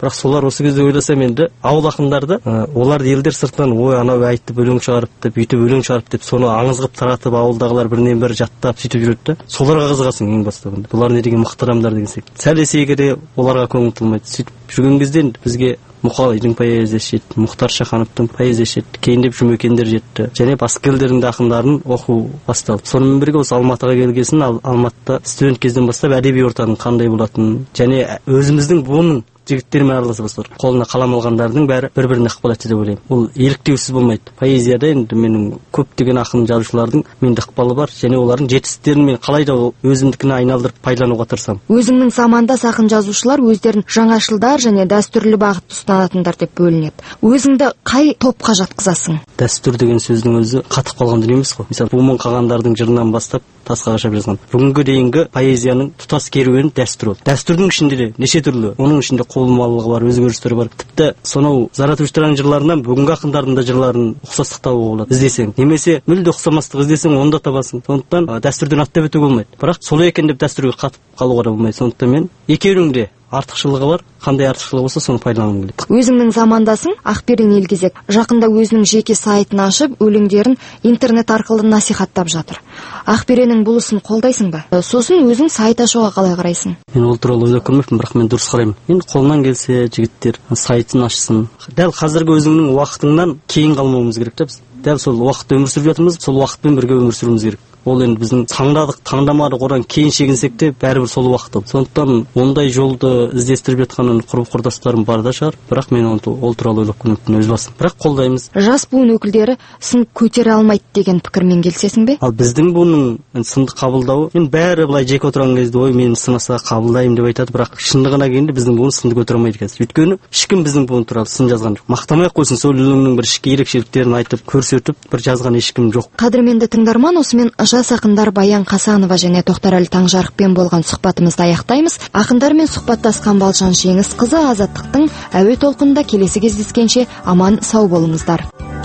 бірақ солар осы кезде ойласам енді ауыл ақындарды оларды елдер сыртынан ой анау айтып өлең шығарыпты бүйтіп өлең шығарып деп соны аңыз қылып таратып ауылдағылар бірінен бірі жаттап сөйтіп жүреді да соларға қызығасың ең бастапында. Бұлар не деген мықты адамдар деген сияқты. Сәл есейгере оларға көңіл толмайды. Сөйтіп жүрген кезде бізге Мұқалайдың поэзиясы жетті, Мұхтар Шахановтың поэзиясы жетті, кейіндеп Жұмекендер жетті, және басқа елдердің де ақындарын оқу басталды. Сонымен бірге осы Алматыға келгесін, Алматыда студент кезден бастап әдеби ортаның қандай болатынын және өзіміздің буынның жігіттермен араласа бастадық. Қолына қалам алғандардың бәрі бір-біріне ықпал етті деп ойлаймын. Ол еліктеусіз болмайды. Поэзияда енді менің көптеген ақын жазушылардың менде ықпалы бар және олардың жетістіктерін мен қалай да өзімдікіне айналдырып пайдалануға тырысамын. Өзіңнің замандас ақын жазушылар өздерін жаңашылдар және дәстүрлі бағытты ұстанатындар деп бөлінеді. Өзіңді қай топқа жатқызасың? Дәстүр деген сөздің өзі қатып қалған дүние емес қой. Мысалы, Буман Қағандардың жырынан бастап тасқа қашап жазған. Бүгінгі дейінгі поэзияның тұтас керуені дәстүр. Дәстүрдің ішінде де неше түрлі, оның ішінде қолмалылығы бар, өзгерістері бар. Тіпті сонау Заратуштраның жырларынан бүгінгі ақындардың да жырларын ұқсастық табуға болады. Іздесең, немесе мүлде ұқсамастық іздесең, онда табасың. Сондықтан дәстүрден аттап өтуге болмайды. Бірақ солай екен деп дәстүрге қатып қалуға да болмайды. Сондықтан мен екеуінің де артықшылығы бар, қандай артықшылығы болса соны пайдаланғым келеді. Өзіңнің замандасың Ақберен Елгезек жақында өзінің жеке сайтын ашып, өлеңдерін интернет арқылы насихаттап жатыр. Ақбереннің бұл ісін қолдайсың ба? Сосын өзің сайт ашуға қалай қарайсың? Мен ол туралы ойлап көрмеппін, бірақ мен дұрыс қараймын. Енді қолынан келсе жігіттер сайтын ашсын. Дәл қазіргі өзіңнің уақытыңнан кейін қалмауымыз керек та біз. Дәл сол уақытта өмір сүріп жатырмыз, сол уақытпен бірге өмір сүруіміз керек. Ол енді біздің таңдадық, таңдамадық, одан кейін шегінсек те бәрібір сол уақыт. Сондықтан ондай жолды іздестіріп жатқан құрбы-құрдастарым бар да шығар, бірақ мен ол туралы ойлап көрмеппін өз басым. Бірақ қолдаймыз. Жас буын өкілдері сын көтере алмайды деген пікірмен келісесің бе? Ал біздің буынның сынды қабылдауы, енді бәрі былай жеке отырған кезде ой мен сынаса қабылдаймын деп айтады, бірақ шындығына келгенде біздің буын сынды көтере алмайды қазір. Өйткені ешкім біздің буын туралы сын жазған жоқ. Мақтамай-ақ қойсын, сол өлеңнің бір ішкі ерекшеліктерін айтып, көрсетіп бір жазған ешкім жоқ. Қадірменді тыңдарман, осымен жас ақындар Баян Қасанова және Тоқтарәлі Таңжарықпен болған сұхбатымызды аяқтаймыз. Ақындармен сұхбаттасқан Балжан Жеңісқызы Азаттықтың әуе толқынында келесі кездескенше аман сау болыңыздар.